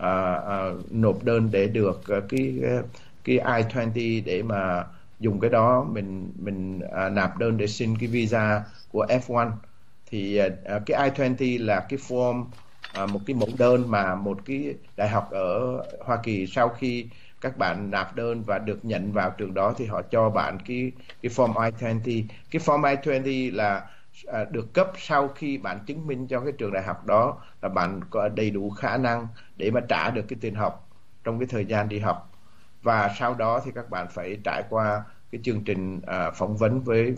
Speaker 10: nộp đơn để được cái I-20 để mà dùng cái đó mình nạp đơn để xin cái visa của F1. Thì cái I-20 là cái form, một cái mẫu đơn mà một cái đại học ở Hoa Kỳ sau khi các bạn nạp đơn và được nhận vào trường đó thì họ cho bạn cái form I-20. Cái form I-20 là được cấp sau khi bạn chứng minh cho cái trường đại học đó là bạn có đầy đủ khả năng để mà trả được cái tiền học trong cái thời gian đi học. Và sau đó thì các bạn phải trải qua cái chương trình phỏng vấn với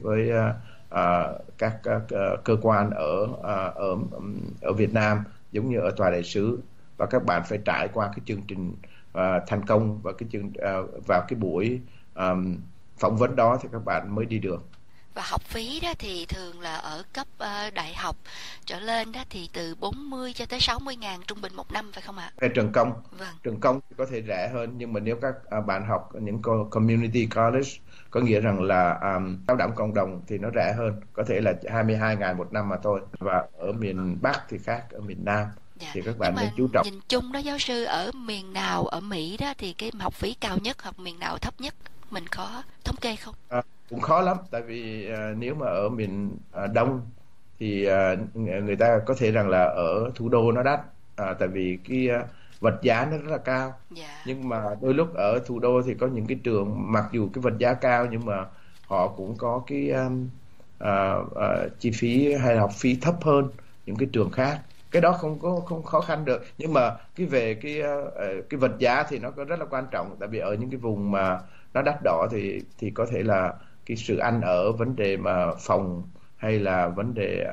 Speaker 10: các cơ quan ở Việt Nam giống như ở tòa đại sứ, và các bạn phải trải qua cái chương trình thành công và vào cái buổi phỏng vấn đó thì các bạn mới đi được.
Speaker 9: Và học phí đó thì thường là ở cấp đại học trở lên đó thì từ 40 cho tới 60 ngàn trung bình một năm, phải không ạ?
Speaker 10: Về trường công,
Speaker 9: Vâng.
Speaker 10: Trường công thì có thể rẻ hơn, nhưng mà nếu các bạn học ở những community college, có nghĩa rằng là cao đẳng cộng đồng thì nó rẻ hơn, có thể là 22 ngàn một năm mà thôi. Và ở miền Bắc thì khác, ở miền Nam thì các bạn nên chú trọng.
Speaker 9: Nhìn chung đó giáo sư, ở miền nào ở Mỹ đó thì cái học phí cao nhất hoặc miền nào thấp nhất, mình có thống kê không?
Speaker 10: Cũng khó lắm, tại vì nếu mà ở miền Đông thì người ta có thể rằng là ở thủ đô nó đắt, tại vì cái vật giá nó rất là cao. Nhưng mà đôi lúc ở thủ đô thì có những cái trường mặc dù cái vật giá cao nhưng mà họ cũng có cái chi phí hay học phí thấp hơn những cái trường khác. Cái đó không khó khăn được, nhưng mà về cái vật giá thì nó có rất là quan trọng, tại vì ở những cái vùng mà nó đắt đỏ thì có thể là cái sự ăn ở, vấn đề mà phòng hay là vấn đề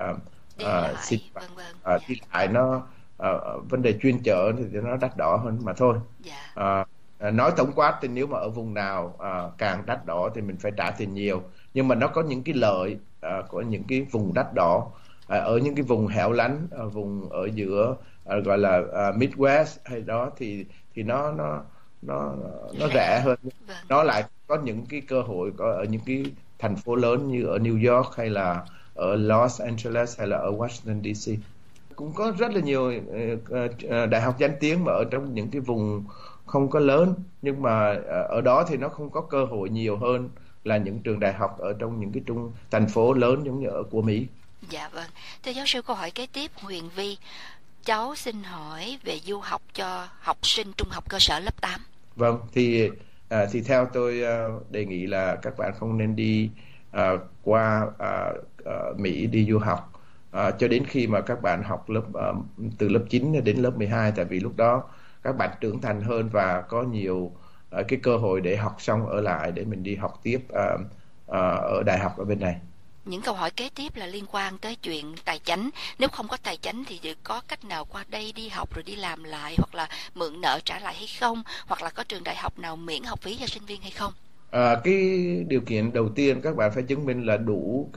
Speaker 10: đi lại nó vấn đề chuyên chở thì nó đắt đỏ hơn mà thôi. Nói tổng quát thì nếu mà ở vùng nào càng đắt đỏ thì mình phải trả tiền nhiều, nhưng mà nó có những cái lợi của những cái vùng đắt đỏ. Ở những cái vùng hẻo lánh, vùng ở giữa gọi là Midwest hay đó thì nó rẻ hơn. Nó lại có những cái cơ hội ở những cái thành phố lớn như ở New York hay là ở Los Angeles hay là ở Washington DC. Cũng có rất là nhiều đại học danh tiếng mà ở trong những cái vùng không có lớn, nhưng mà ở đó thì nó không có cơ hội nhiều hơn là những trường đại học ở trong những cái thành phố lớn giống như ở của Mỹ.
Speaker 9: Dạ vâng. Thưa giáo sư, câu hỏi kế tiếp Huyền Vi. Cháu xin hỏi về du học cho học sinh trung học cơ sở lớp 8.
Speaker 10: Vâng, thì theo tôi đề nghị là các bạn không nên đi qua Mỹ đi du học cho đến khi mà các bạn học từ lớp 9 đến lớp 12, tại vì lúc đó các bạn trưởng thành hơn và có nhiều cái cơ hội để học xong ở lại để mình đi học tiếp ở đại học ở bên này.
Speaker 9: Những câu hỏi kế tiếp là liên quan tới chuyện tài chánh. Nếu không có tài chánh thì có cách nào qua đây đi học rồi đi làm lại, hoặc là mượn nợ trả lại hay không, hoặc là có trường đại học nào miễn học phí cho sinh viên hay không?
Speaker 10: Cái điều kiện đầu tiên các bạn phải chứng minh là đủ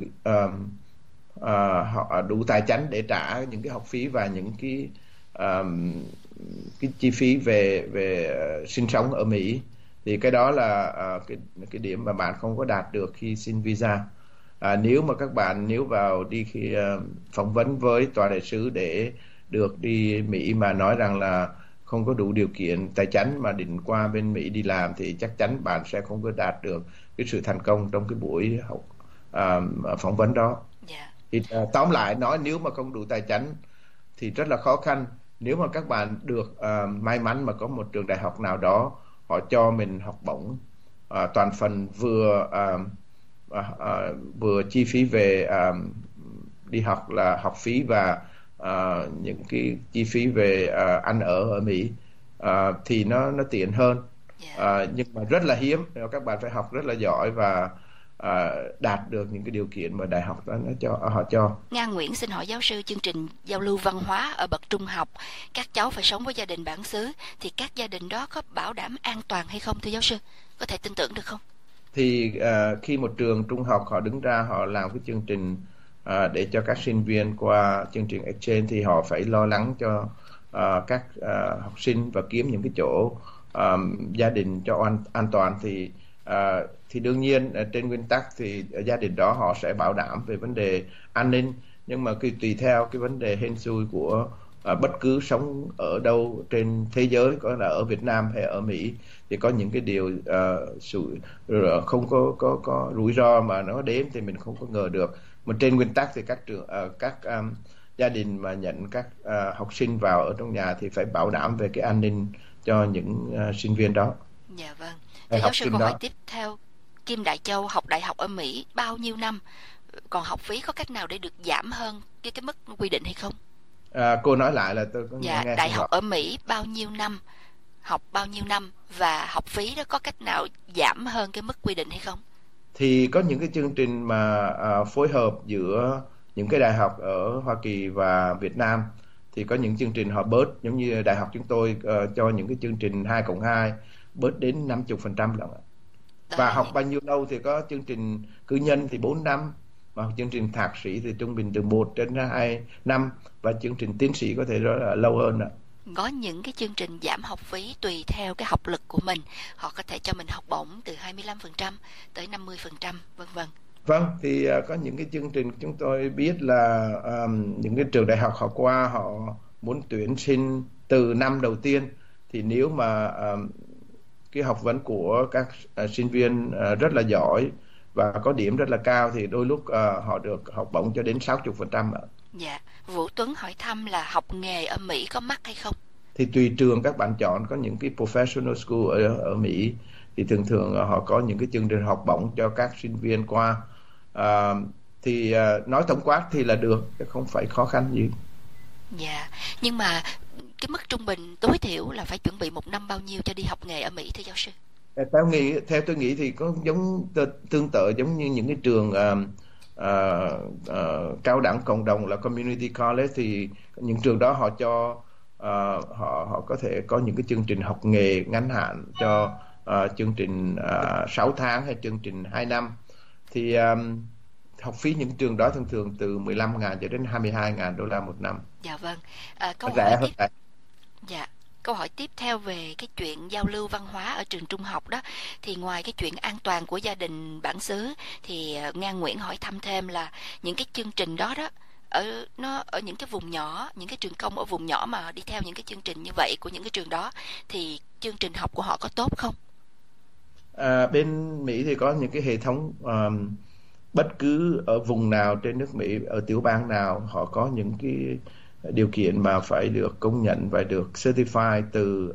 Speaker 10: tài chánh để trả những cái học phí và những cái chi phí về sinh sống ở Mỹ. Thì cái đó là cái điểm mà bạn không có đạt được khi xin visa. Nếu mà các bạn vào đi khi phỏng vấn với tòa đại sứ để được đi Mỹ mà nói rằng là không có đủ điều kiện tài chánh mà định qua bên Mỹ đi làm, thì chắc chắn bạn sẽ không có đạt được cái sự thành công trong cái buổi phỏng vấn đó. Thì tóm lại nói, nếu mà không đủ tài chánh thì rất là khó khăn. Nếu mà các bạn được may mắn mà có một trường đại học nào đó họ cho mình học bổng toàn phần, vừa chi phí về đi học là học phí và những cái chi phí về ăn ở Mỹ, thì nó tiện hơn. Nhưng mà rất là hiếm, các bạn phải học rất là giỏi và đạt được những cái điều kiện mà đại học đó họ cho.
Speaker 9: Nga Nguyễn xin hỏi giáo sư, chương trình giao lưu văn hóa ở bậc trung học, các cháu phải sống với gia đình bản xứ, thì các gia đình đó có bảo đảm an toàn hay không thưa giáo sư? Có thể tin tưởng được không?
Speaker 10: Thì khi một trường trung học họ đứng ra họ làm cái chương trình để cho các sinh viên qua chương trình exchange, thì họ phải lo lắng cho các học sinh và kiếm những cái chỗ gia đình cho an toàn. Thì đương nhiên trên nguyên tắc thì gia đình đó họ sẽ bảo đảm về vấn đề an ninh, nhưng mà tùy theo cái vấn đề hên xui của bất cứ sống ở đâu trên thế giới, có là ở Việt Nam hay ở Mỹ, thì có những cái điều không có rủi ro mà nó đến thì mình không có ngờ được. Mà trên nguyên tắc thì các gia đình mà nhận các học sinh vào ở trong nhà thì phải bảo đảm về cái an ninh cho những sinh viên đó.
Speaker 9: Dạ vâng. Thưa giáo sư, câu hỏi tiếp theo. Kim Đại Châu học đại học ở Mỹ bao nhiêu năm? Còn học phí có cách nào để được giảm hơn cái mức quy định hay không?
Speaker 10: Cô nói lại là tôi có nghe.
Speaker 9: Đại học ở Mỹ bao nhiêu năm? Học bao nhiêu năm? Và học phí đó có cách nào giảm hơn cái mức quy định hay không?
Speaker 10: Thì có những cái chương trình mà phối hợp giữa những cái đại học ở Hoa Kỳ và Việt Nam. thì có những chương trình họ bớt, giống như đại học chúng tôi cho những cái chương trình 2+2 bớt đến 50% lận. Và học bao nhiêu lâu thì có chương trình cử nhân thì 4 năm, và chương trình thạc sĩ thì trung bình từ 1 đến 2 năm, và chương trình tiến sĩ có thể rất là lâu hơn ạ.
Speaker 9: Có những cái chương trình giảm học phí tùy theo cái học lực của mình, họ có thể cho mình học bổng từ 25% tới 50%, vân vân.
Speaker 10: Vâng, thì có những cái chương trình chúng tôi biết là những cái trường đại học họ qua họ muốn tuyển sinh từ năm đầu tiên, thì nếu mà cái học vấn của các sinh viên rất là giỏi và có điểm rất là cao thì đôi lúc họ được học bổng cho đến 60%.
Speaker 9: Dạ, Vũ Tuấn hỏi thăm là học nghề ở Mỹ có mắc hay không?
Speaker 10: Thì tùy trường các bạn chọn, có những cái professional school ở Mỹ thì thường họ có những cái chương trình học bổng cho các sinh viên qua. Thì nói tổng quát thì là được, không phải khó khăn gì.
Speaker 9: Dạ, nhưng mà cái mức trung bình tối thiểu là phải chuẩn bị một năm bao nhiêu cho đi học nghề ở Mỹ thưa giáo sư?
Speaker 10: Theo tôi nghĩ thì có tương tự giống như những cái trường cao đẳng cộng đồng là community college, thì những trường đó họ cho họ có thể có những cái chương trình học nghề ngắn hạn cho chương trình 6 tháng hay chương trình 2 năm. Thì học phí những trường đó thường từ 15.000 cho đến 22.000 đô la một năm.
Speaker 9: Dạ vâng. Câu hỏi tiếp theo về cái chuyện giao lưu văn hóa ở trường trung học đó, thì ngoài cái chuyện an toàn của gia đình bản xứ thì Nga Nguyễn hỏi thăm thêm là những cái chương trình đó ở những cái vùng nhỏ, những cái trường công ở vùng nhỏ mà đi theo những cái chương trình như vậy của những cái trường đó thì chương trình học của họ có tốt không?
Speaker 10: Bên Mỹ thì có những cái hệ thống bất cứ ở vùng nào trên nước Mỹ, ở tiểu bang nào họ có những cái điều kiện mà phải được công nhận và được certify từ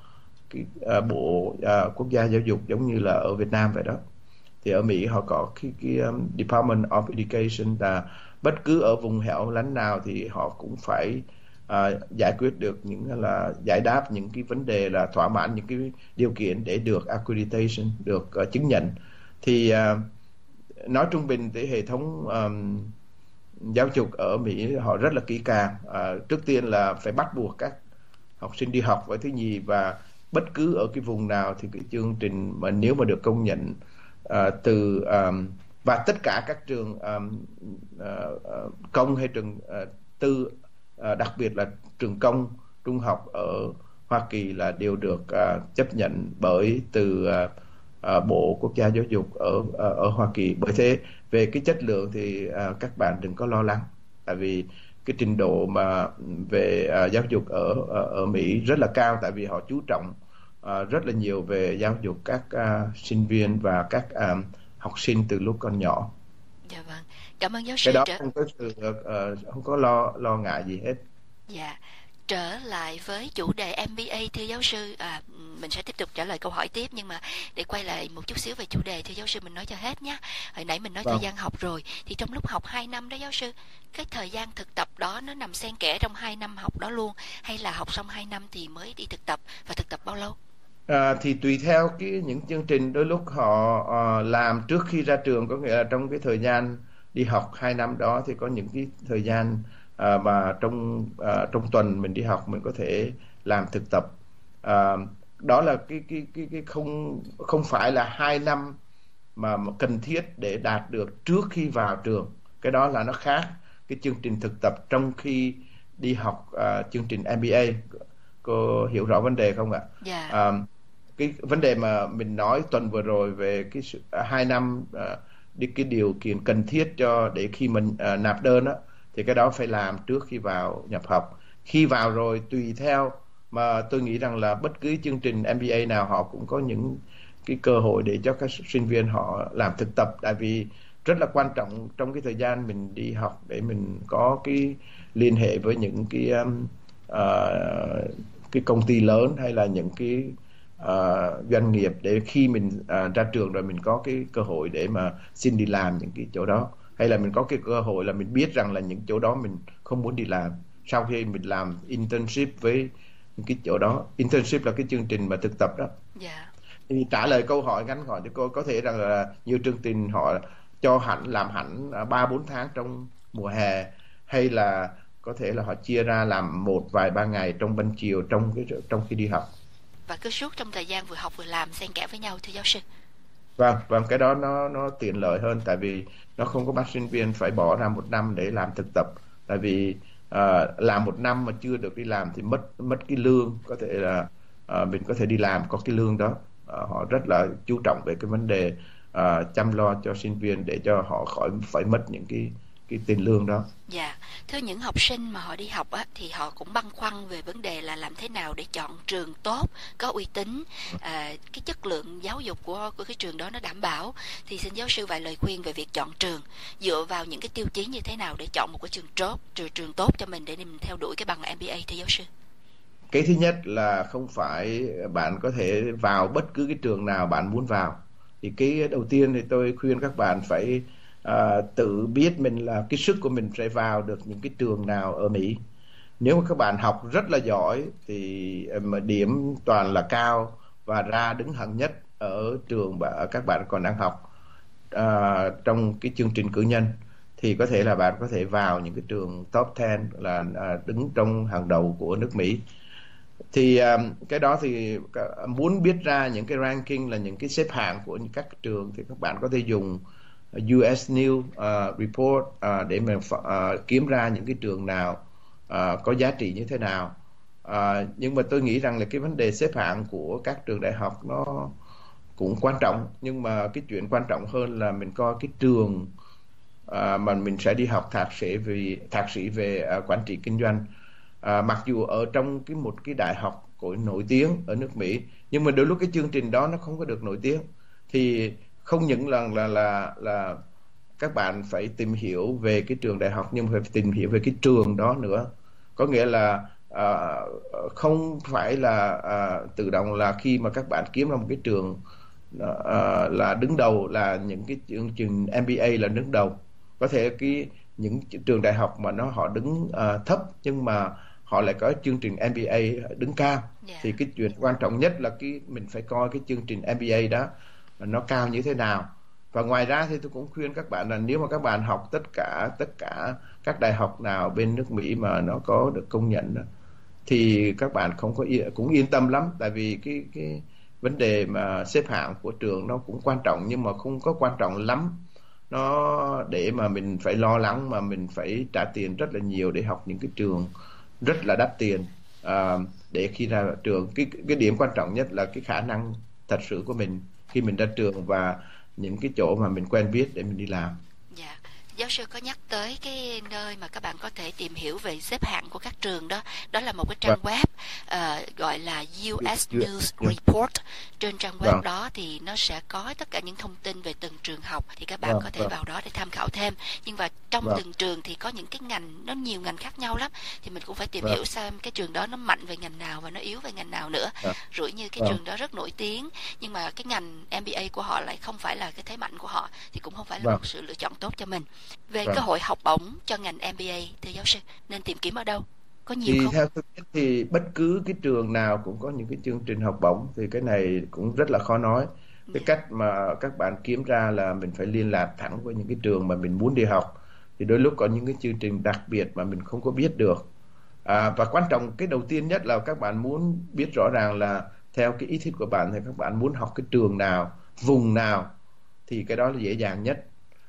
Speaker 10: Bộ Quốc gia Giáo dục, giống như là ở Việt Nam vậy đó. Thì ở Mỹ họ có cái Department of Education, là bất cứ ở vùng hẻo lánh nào thì họ cũng phải giải quyết được giải đáp những cái vấn đề, là thỏa mãn những cái điều kiện để được accreditation, được chứng nhận. Thì nói trung bình thì hệ thống giáo dục ở Mỹ họ rất là kỹ càng. Trước tiên là phải bắt buộc các học sinh đi học, với thứ nhì, và bất cứ ở cái vùng nào thì cái chương trình mà nếu mà được công nhận và tất cả các trường công hay trường tư, đặc biệt là trường công trung học ở Hoa Kỳ là đều được chấp nhận từ Bộ Quốc gia Giáo dục ở Hoa Kỳ. Bởi thế về cái chất lượng thì các bạn đừng có lo lắng, tại vì cái trình độ mà về giáo dục ở Mỹ rất là cao, tại vì họ chú trọng rất là nhiều về giáo dục các sinh viên và các học sinh từ lúc còn nhỏ.
Speaker 9: Dạ vâng, cảm ơn giáo sư.
Speaker 10: Cái đó không có lo ngại gì hết.
Speaker 9: Dạ. Trở lại với chủ đề MBA thưa giáo sư, mình sẽ tiếp tục trả lời câu hỏi tiếp, nhưng mà để quay lại một chút xíu về chủ đề thưa giáo sư, mình nói cho hết nhé. Hồi nãy mình nói thời gian học rồi, thì trong lúc học 2 năm đó giáo sư, cái thời gian thực tập đó nó nằm xen kẽ trong 2 năm học đó luôn, hay là học xong 2 năm thì mới đi thực tập, và thực tập bao lâu?
Speaker 10: Thì tùy theo những chương trình, đôi lúc họ làm trước khi ra trường, có nghĩa là trong cái thời gian đi học 2 năm đó thì có những cái thời gian mà trong tuần mình đi học mình có thể làm thực tập. Đó là cái không phải là 2 năm mà cần thiết để đạt được trước khi vào trường. Cái đó là nó khác cái chương trình thực tập trong khi đi học chương trình MBA. Cô hiểu rõ vấn đề không ạ?
Speaker 9: Yeah.
Speaker 10: Cái vấn đề mà mình nói tuần vừa rồi về cái 2 năm cái điều kiện cần thiết để khi mình nạp đơn á, thì cái đó phải làm trước khi vào nhập học. Khi vào rồi tùy theo, mà tôi nghĩ rằng là bất cứ chương trình MBA nào họ cũng có những cái cơ hội để cho các sinh viên họ làm thực tập, tại vì rất là quan trọng trong cái thời gian mình đi học để mình có cái liên hệ với những cái công ty lớn hay là những cái doanh nghiệp, để khi mình ra trường rồi mình có cái cơ hội để mà xin đi làm những cái chỗ đó, hay là mình có cái cơ hội là mình biết rằng là những chỗ đó mình không muốn đi làm, sau khi mình làm internship với những cái chỗ đó. Internship là cái chương trình mà thực tập đó.
Speaker 9: Yeah.
Speaker 10: Thì trả lời câu hỏi ngắn gọn cho cô, có thể rằng là nhiều chương trình họ cho làm hẳn 3-4 tháng trong mùa hè, hay là có thể là họ chia ra làm vài ba ngày trong ban chiều trong khi đi học.
Speaker 9: Và cứ suốt trong thời gian vừa học vừa làm xen kẽ với nhau, thưa giáo sư.
Speaker 10: Vâng, cái đó nó tiện lợi hơn, tại vì nó không có bắt sinh viên phải bỏ ra 1 năm để làm thực tập. Tại vì làm 1 năm mà chưa được đi làm thì mất cái lương, có thể là mình có thể đi làm có cái lương đó. Họ rất là chú trọng về cái vấn đề chăm lo cho sinh viên để cho họ khỏi phải mất những cái tiền lương đó.
Speaker 9: Dạ, thưa những học sinh mà họ đi học á, thì họ cũng băn khoăn về vấn đề là làm thế nào để chọn trường tốt, có uy tín, cái chất lượng giáo dục của cái trường đó nó đảm bảo. Thì xin giáo sư vài lời khuyên về việc chọn trường, dựa vào những cái tiêu chí như thế nào để chọn một cái trường tốt cho mình để mình theo đuổi cái bằng MBA, thưa giáo sư?
Speaker 10: Cái thứ nhất là không phải bạn có thể vào bất cứ cái trường nào bạn muốn vào. Thì cái đầu tiên thì tôi khuyên các bạn phải tự biết mình là cái sức của mình sẽ vào được những cái trường nào ở Mỹ. Nếu mà các bạn học rất là giỏi thì mà điểm toàn là cao và ra đứng hạng nhất ở trường các bạn còn đang học trong cái chương trình cử nhân, thì có thể là bạn có thể vào những cái trường top 10 là đứng trong hàng đầu của nước Mỹ. Thì cái đó thì muốn biết ra những cái ranking là những cái xếp hạng của các trường thì các bạn có thể dùng US News Report để mà kiếm ra những cái trường nào có giá trị như thế nào. Nhưng mà tôi nghĩ rằng là cái vấn đề xếp hạng của các trường đại học nó cũng quan trọng, nhưng mà cái chuyện quan trọng hơn là mình coi cái trường mà mình sẽ đi học thạc sĩ về quản trị kinh doanh. Mặc dù ở trong một cái đại học nổi tiếng ở nước Mỹ, nhưng mà đôi lúc cái chương trình đó nó không có được nổi tiếng, thì không những là các bạn phải tìm hiểu về cái trường đại học, nhưng phải tìm hiểu về cái trường đó nữa. Có nghĩa là không phải là tự động là khi mà các bạn kiếm ra một cái trường là đứng đầu, là những cái chương trình MBA là đứng đầu. Có thể những trường đại học mà họ đứng thấp nhưng mà họ lại có chương trình MBA đứng cao. Thì cái chuyện quan trọng nhất là mình phải coi cái chương trình MBA đó nó cao như thế nào. Và ngoài ra thì tôi cũng khuyên các bạn là nếu mà các bạn học tất cả các đại học nào bên nước Mỹ mà nó có được công nhận đó, thì các bạn cũng yên tâm lắm. Tại vì cái vấn đề mà xếp hạng của trường nó cũng quan trọng, nhưng mà không có quan trọng lắm nó để mà mình phải lo lắng mà mình phải trả tiền rất là nhiều để học những cái trường rất là đắt tiền để khi ra trường. Cái điểm quan trọng nhất là cái khả năng thật sự của mình khi mình ra trường và những cái chỗ mà mình quen biết để mình đi làm.
Speaker 9: Dạ, giáo sư có nhắc tới cái nơi mà các bạn có thể tìm hiểu về xếp hạng của các trường đó. Đó là một cái trang web gọi là US News Report. Trên trang web đó thì nó sẽ có tất cả những thông tin về từng trường học, thì các bạn có thể vào đó để tham khảo thêm. Nhưng mà trong từng trường thì có những cái ngành, nó nhiều ngành khác nhau lắm, thì mình cũng phải tìm hiểu xem cái trường đó nó mạnh về ngành nào và nó yếu về ngành nào nữa. Rủi như cái trường đó rất nổi tiếng nhưng mà cái ngành MBA của họ lại không phải là cái thế mạnh của họ, thì cũng không phải là một sự lựa chọn tốt cho mình. Về cơ hội học bổng cho ngành MBA, thưa giáo sư, nên tìm kiếm ở đâu? Có nhiều không?
Speaker 10: Theo tôi biết thì bất cứ cái trường nào cũng có những cái chương trình học bổng, thì cái này cũng rất là khó nói. Cái cách mà các bạn kiếm ra là mình phải liên lạc thẳng với những cái trường mà mình muốn đi học. Thì đôi lúc có những cái chương trình đặc biệt mà mình không có biết được. Và quan trọng cái đầu tiên nhất là các bạn muốn biết rõ ràng là theo cái ý thích của bạn thì các bạn muốn học cái trường nào, vùng nào, thì cái đó là dễ dàng nhất.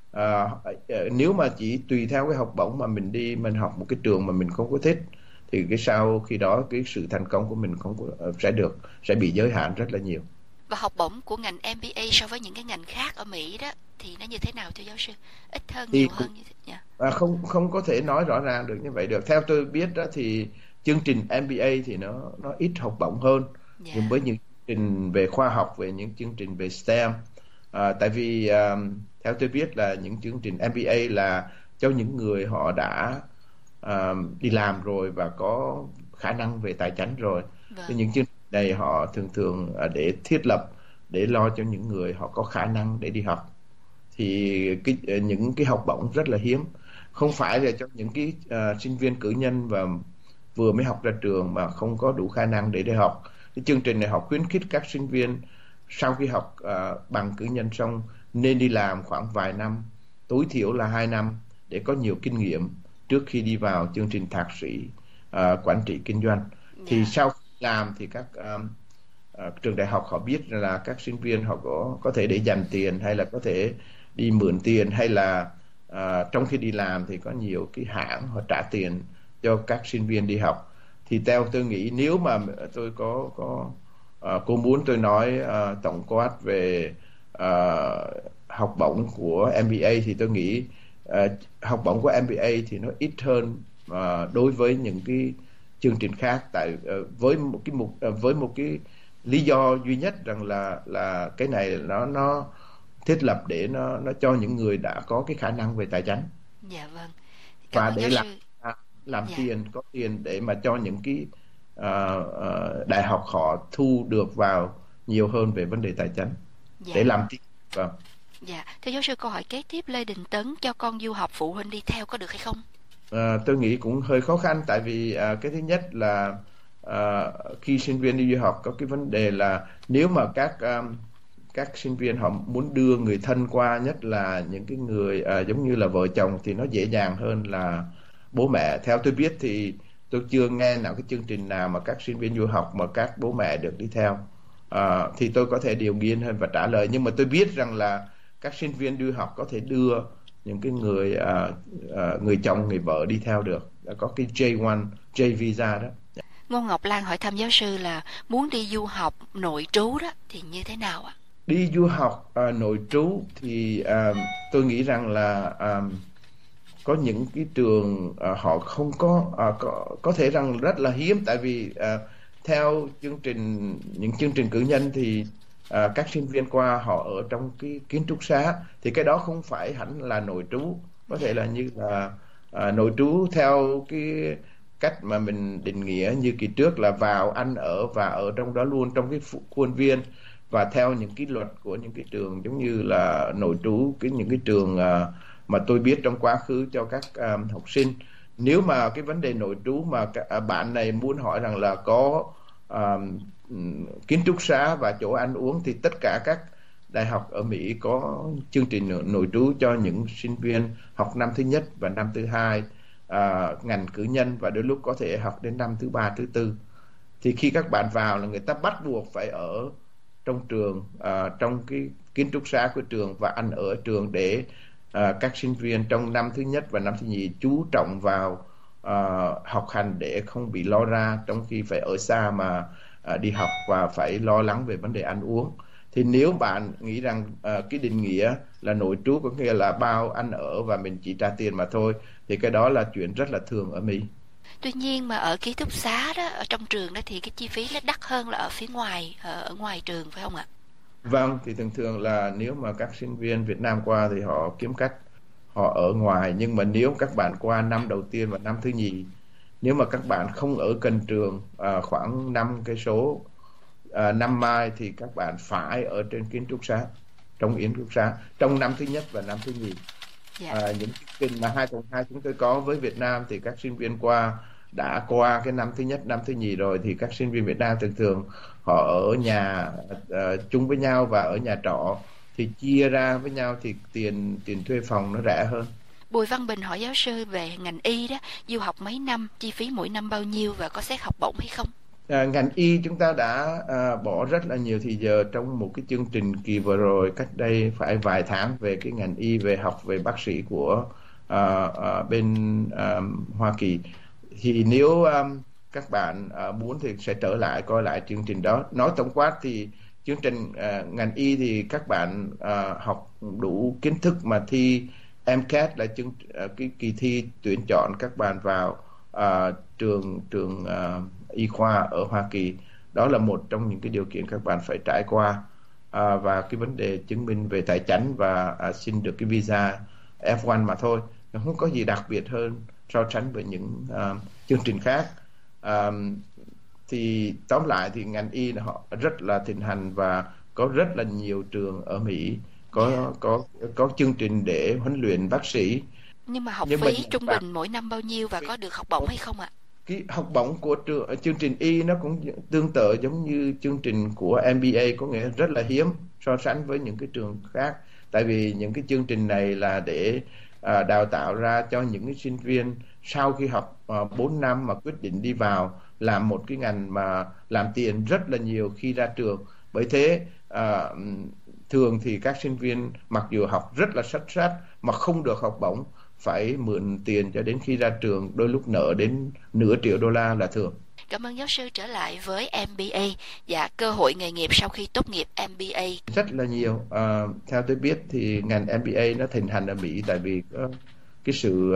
Speaker 10: Nếu mà chỉ tùy theo cái học bổng mà mình học một cái trường mà mình không có thích, thì sau khi đó cái sự thành công của mình sẽ bị giới hạn rất là nhiều.
Speaker 9: Và học bổng của ngành MBA so với những cái ngành khác ở Mỹ đó thì nó như thế nào thưa giáo sư? Ít hơn, nhiều hơn như thế nhỉ?
Speaker 10: Không có thể nói rõ ràng được như vậy được. Theo tôi biết đó thì chương trình MBA thì nó ít học bổng hơn, nhưng với những chương trình về khoa học, về những chương trình về STEM. Tại vì theo tôi biết là những chương trình MBA là cho những người họ đã đi làm rồi và có khả năng về tài chính rồi. Những chương trình này họ thường để thiết lập để lo cho những người họ có khả năng để đi học. Thì những cái học bổng rất là hiếm, không phải là cho những cái sinh viên cử nhân và vừa mới học ra trường mà không có đủ khả năng để đi học. Cái chương trình này họ khuyến khích các sinh viên sau khi học bằng cử nhân xong nên đi làm khoảng vài năm, tối thiểu là 2 năm để có nhiều kinh nghiệm trước khi đi vào chương trình thạc sĩ quản trị kinh doanh. Thì sau khi làm thì các trường đại học họ biết là các sinh viên họ có thể để dành tiền, hay là có thể đi mượn tiền, hay là trong khi đi làm thì có nhiều cái hãng họ trả tiền cho các sinh viên đi học. Thì theo tôi nghĩ, nếu mà tôi cô muốn tôi nói tổng quát về học bổng của MBA, thì tôi nghĩ học bổng của MBA thì nó ít hơn đối với những cái chương trình khác, với một cái lý do duy nhất rằng là cái này nó thiết lập để nó cho những người đã có cái khả năng về tài chính.
Speaker 9: Dạ vâng.
Speaker 10: Và để làm tiền, có tiền để mà cho những cái đại học họ thu được vào nhiều hơn về vấn đề tài chính để làm tiền. Vâng.
Speaker 9: Dạ, thưa giáo sư, câu hỏi kế tiếp, Lê Đình Tấn cho con du học phụ huynh đi theo có được hay không?
Speaker 10: Tôi nghĩ cũng hơi khó khăn, tại vì cái thứ nhất là khi sinh viên đi du học có cái vấn đề là nếu mà các sinh viên họ muốn đưa người thân qua, nhất là những cái người giống như là vợ chồng, thì nó dễ dàng hơn là bố mẹ. Theo tôi biết thì tôi chưa nghe nào cái chương trình nào mà các sinh viên du học mà các bố mẹ được đi theo. Thì tôi có thể điều nghiên hơn và trả lời, nhưng mà tôi biết rằng là các sinh viên du học có thể đưa những cái người chồng, người vợ đi theo được, có cái J visa đó.
Speaker 9: Ngô Ngọc Lan hỏi thăm giáo sư là muốn đi du học nội trú đó thì như thế nào ạ?
Speaker 10: Đi du học nội trú thì tôi nghĩ rằng là có những cái trường họ không có thể rằng rất là hiếm, tại vì theo những chương trình cử nhân thì các sinh viên qua họ ở trong cái kiến trúc xá, thì cái đó không phải hẳn là nội trú, có thể là như là nội trú theo cái cách mà mình định nghĩa như kỳ trước là vào ăn ở và ở trong đó luôn, trong cái khuôn viên, và theo những cái luật của những cái trường giống như là nội trú, những cái trường mà tôi biết trong quá khứ cho các học sinh. Nếu mà cái vấn đề nội trú mà bạn này muốn hỏi rằng là có kiến trúc xá và chỗ ăn uống, thì tất cả các đại học ở Mỹ có chương trình nội trú cho những sinh viên học năm thứ nhất và năm thứ hai ngành cử nhân, và đôi lúc có thể học đến năm thứ ba, thứ tư. Thì khi các bạn vào là người ta bắt buộc phải ở trong trường, trong cái kiến trúc xá của trường và ăn ở trường, để các sinh viên trong năm thứ nhất và năm thứ nhì chú trọng vào học hành để không bị lo ra trong khi phải ở xa mà đi học và phải lo lắng về vấn đề ăn uống. Thì nếu bạn nghĩ rằng cái định nghĩa là nội trú có nghĩa là bao ăn ở và mình chỉ trả tiền mà thôi, thì cái đó là chuyện rất là thường ở Mỹ.
Speaker 9: Tuy nhiên mà ở ký túc xá đó, ở trong trường đó thì cái chi phí nó đắt hơn là ở phía ngoài, ở ngoài trường, phải không ạ?
Speaker 10: Vâng, thì thường là nếu mà các sinh viên Việt Nam qua thì họ kiếm cách họ ở ngoài, nhưng mà nếu các bạn qua năm đầu tiên và năm thứ nhì, nếu mà các bạn không ở gần trường khoảng 5 cây số 5 mai, thì các bạn phải ở trên kiến trúc xá, trong kiến trúc xá trong năm thứ nhất và năm thứ nhì. Những chương trình mà 2 tuần 2 chúng tôi có với Việt Nam thì các sinh viên đã qua cái năm thứ nhất, năm thứ nhì rồi, thì các sinh viên Việt Nam thường họ ở nhà chung với nhau và ở nhà trọ, thì chia ra với nhau thì tiền thuê phòng nó rẻ hơn.
Speaker 9: Bùi Văn Bình hỏi giáo sư về ngành y đó, du học mấy năm, chi phí mỗi năm bao nhiêu và có xét học bổng hay không?
Speaker 10: Ngành y chúng ta đã bỏ rất là nhiều thời giờ trong một cái chương trình kỳ vừa rồi, cách đây phải vài tháng, về cái ngành y, về học về bác sĩ của bên Hoa Kỳ. Thì nếu các bạn muốn thì sẽ trở lại coi lại chương trình đó. Nói tổng quát thì chương trình ngành y thì các bạn học đủ kiến thức mà thi MCAT là cái kỳ thi tuyển chọn các bạn vào trường y khoa ở Hoa Kỳ. Đó là một trong những cái điều kiện các bạn phải trải qua, và cái vấn đề chứng minh về tài chính và xin được cái visa F1 mà thôi. Nó không có gì đặc biệt hơn so sánh với những chương trình khác. Thì tóm lại thì ngành y họ rất là thịnh hành và có rất là nhiều trường ở Mỹ có chương trình để huấn luyện bác sĩ.
Speaker 9: Nhưng mà học phí trung bình mỗi năm bao nhiêu và có được học bổng hay không ạ?
Speaker 10: Cái học bổng của chương trình y nó cũng tương tự giống như chương trình của MBA, có nghĩa rất là hiếm so sánh với những cái trường khác. Tại vì những cái chương trình này là để đào tạo ra cho những cái sinh viên sau khi học 4 năm mà quyết định đi vào làm một cái ngành mà làm tiền rất là nhiều khi ra trường. Bởi thế thường thì các sinh viên mặc dù học rất là xuất sắc mà không được học bổng, phải mượn tiền cho đến khi ra trường, đôi lúc nợ đến nửa triệu đô la là thường.
Speaker 9: Cảm ơn giáo sư. Trở lại với MBA và cơ hội nghề nghiệp sau khi tốt nghiệp MBA.
Speaker 10: Rất là nhiều. Theo tôi biết thì ngành MBA nó thịnh hành ở Mỹ tại vì cái sự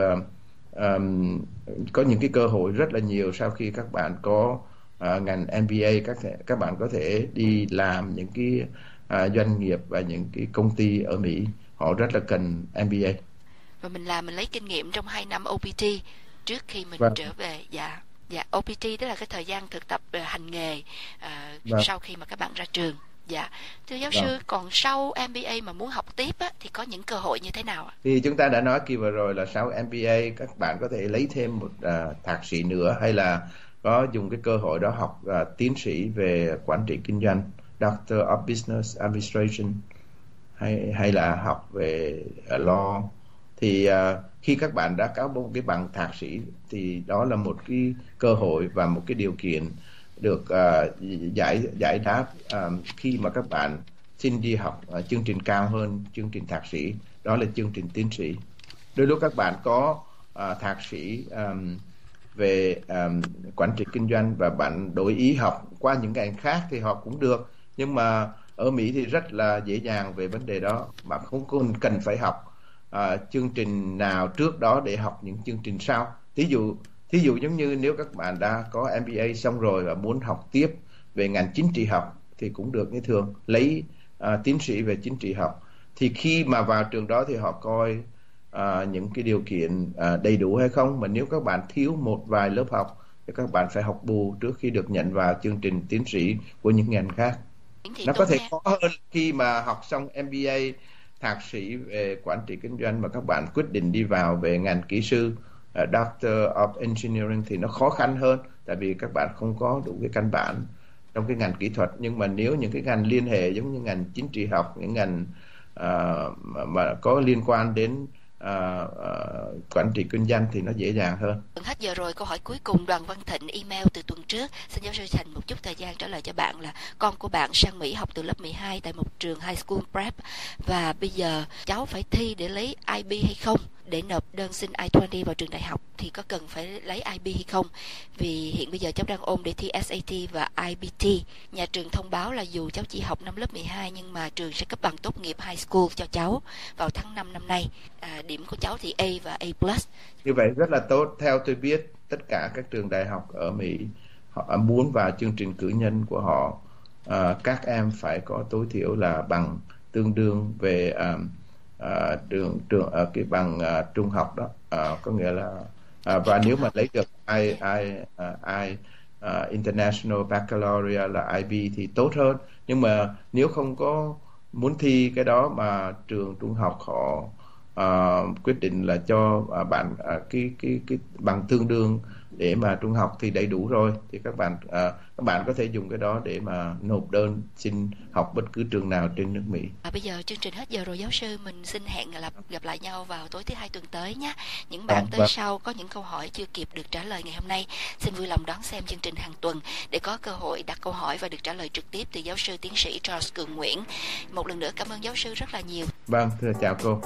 Speaker 10: có những cái cơ hội rất là nhiều sau khi các bạn có ngành MBA. Các bạn có thể đi làm những cái doanh nghiệp và những cái công ty ở Mỹ, họ rất là cần MBA.
Speaker 9: Và mình lấy kinh nghiệm trong 2 năm OPT trước khi mình trở về. Dạ, OPT đó là cái thời gian thực tập hành nghề sau khi mà các bạn ra trường. Dạ, thưa giáo sư, còn sau MBA mà muốn học tiếp á, thì có những cơ hội như thế nào ạ?
Speaker 10: Thì chúng ta đã nói kia vừa rồi là sau MBA các bạn có thể lấy thêm một thạc sĩ nữa, hay là có dùng cái cơ hội đó học tiến sĩ về quản trị kinh doanh, Doctor of Business Administration, hay là học về law. Thì khi các bạn đã có một cái bằng thạc sĩ thì đó là một cái cơ hội và một cái điều kiện được giải đáp khi mà các bạn xin đi học chương trình cao hơn chương trình thạc sĩ, đó là chương trình tiến sĩ. Đôi lúc các bạn có thạc sĩ về quản trị kinh doanh và bạn đổi ý học qua những ngành khác thì họ cũng được, nhưng mà ở Mỹ thì rất là dễ dàng về vấn đề đó, mà không cần phải học chương trình nào trước đó để học những chương trình sau. Thí dụ giống như nếu các bạn đã có MBA xong rồi và muốn học tiếp về ngành chính trị học thì cũng được như thường, lấy tiến sĩ về chính trị học. Thì khi mà vào trường đó thì họ coi những cái điều kiện đầy đủ hay không, mà nếu các bạn thiếu một vài lớp học thì các bạn phải học bù trước khi được nhận vào chương trình tiến sĩ của những ngành khác. Nó có thể khó hơn khi mà học xong MBA thạc sĩ về quản trị kinh doanh mà các bạn quyết định đi vào về ngành kỹ sư, Doctor of Engineering, thì nó khó khăn hơn tại vì các bạn không có đủ cái căn bản trong cái ngành kỹ thuật. Nhưng mà nếu những cái ngành liên hệ giống như ngành chính trị học, những ngành mà có liên quan đến quản trị kinh doanh thì nó dễ dàng hơn.
Speaker 9: Hết giờ rồi, câu hỏi cuối cùng. Đoàn Văn Thịnh email từ tuần trước, xin giáo sư dành một chút thời gian trả lời cho bạn là con của bạn sang Mỹ học từ lớp 12 tại một trường high school prep, và bây giờ cháu phải thi để lấy IB hay không, để nộp đơn xin I-20 vào trường đại học thì có cần phải lấy IB hay không, vì hiện bây giờ cháu đang ôn để thi SAT và IBT. Nhà trường thông báo là dù cháu chỉ học năm lớp 12 nhưng mà trường sẽ cấp bằng tốt nghiệp high school cho cháu vào tháng 5 năm nay. Điểm của cháu thì A và A+.
Speaker 10: Như vậy rất là tốt. Theo tôi biết, tất cả các trường đại học ở Mỹ họ muốn vào chương trình cử nhân của họ, các em phải có tối thiểu là bằng tương đương về cái bằng trung học đó, có nghĩa là và nếu mà lấy được International Baccalaureate là IB thì tốt hơn. Nhưng mà nếu không có muốn thi cái đó mà trường trung học họ quyết định là cho bạn cái bằng tương đương để mà trung học thì đầy đủ rồi, thì các bạn có thể dùng cái đó để mà nộp đơn xin học bất cứ trường nào trên nước Mỹ.
Speaker 9: Bây giờ chương trình hết giờ rồi giáo sư, mình xin hẹn gặp lại nhau vào tối thứ Hai tuần tới nhé. Những bạn tới sau có những câu hỏi chưa kịp được trả lời ngày hôm nay, xin vui lòng đón xem chương trình hàng tuần để có cơ hội đặt câu hỏi và được trả lời trực tiếp từ giáo sư tiến sĩ Charles Cường Nguyễn. Một lần nữa cảm ơn giáo sư rất là nhiều.
Speaker 10: Vâng, thưa chào cô.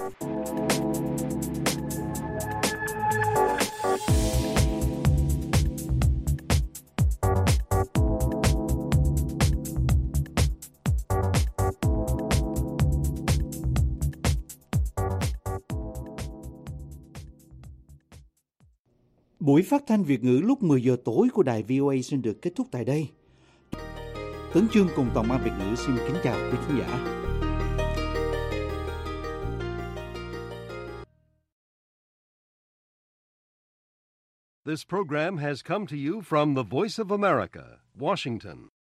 Speaker 3: Buổi phát thanh Việt ngữ lúc 10 giờ tối của đài VOA xin được kết thúc tại đây. Tấn Chương cùng Toàn ban Việt ngữ xin kính chào quý khán giả.
Speaker 1: This program has come to you from the Voice of America, Washington.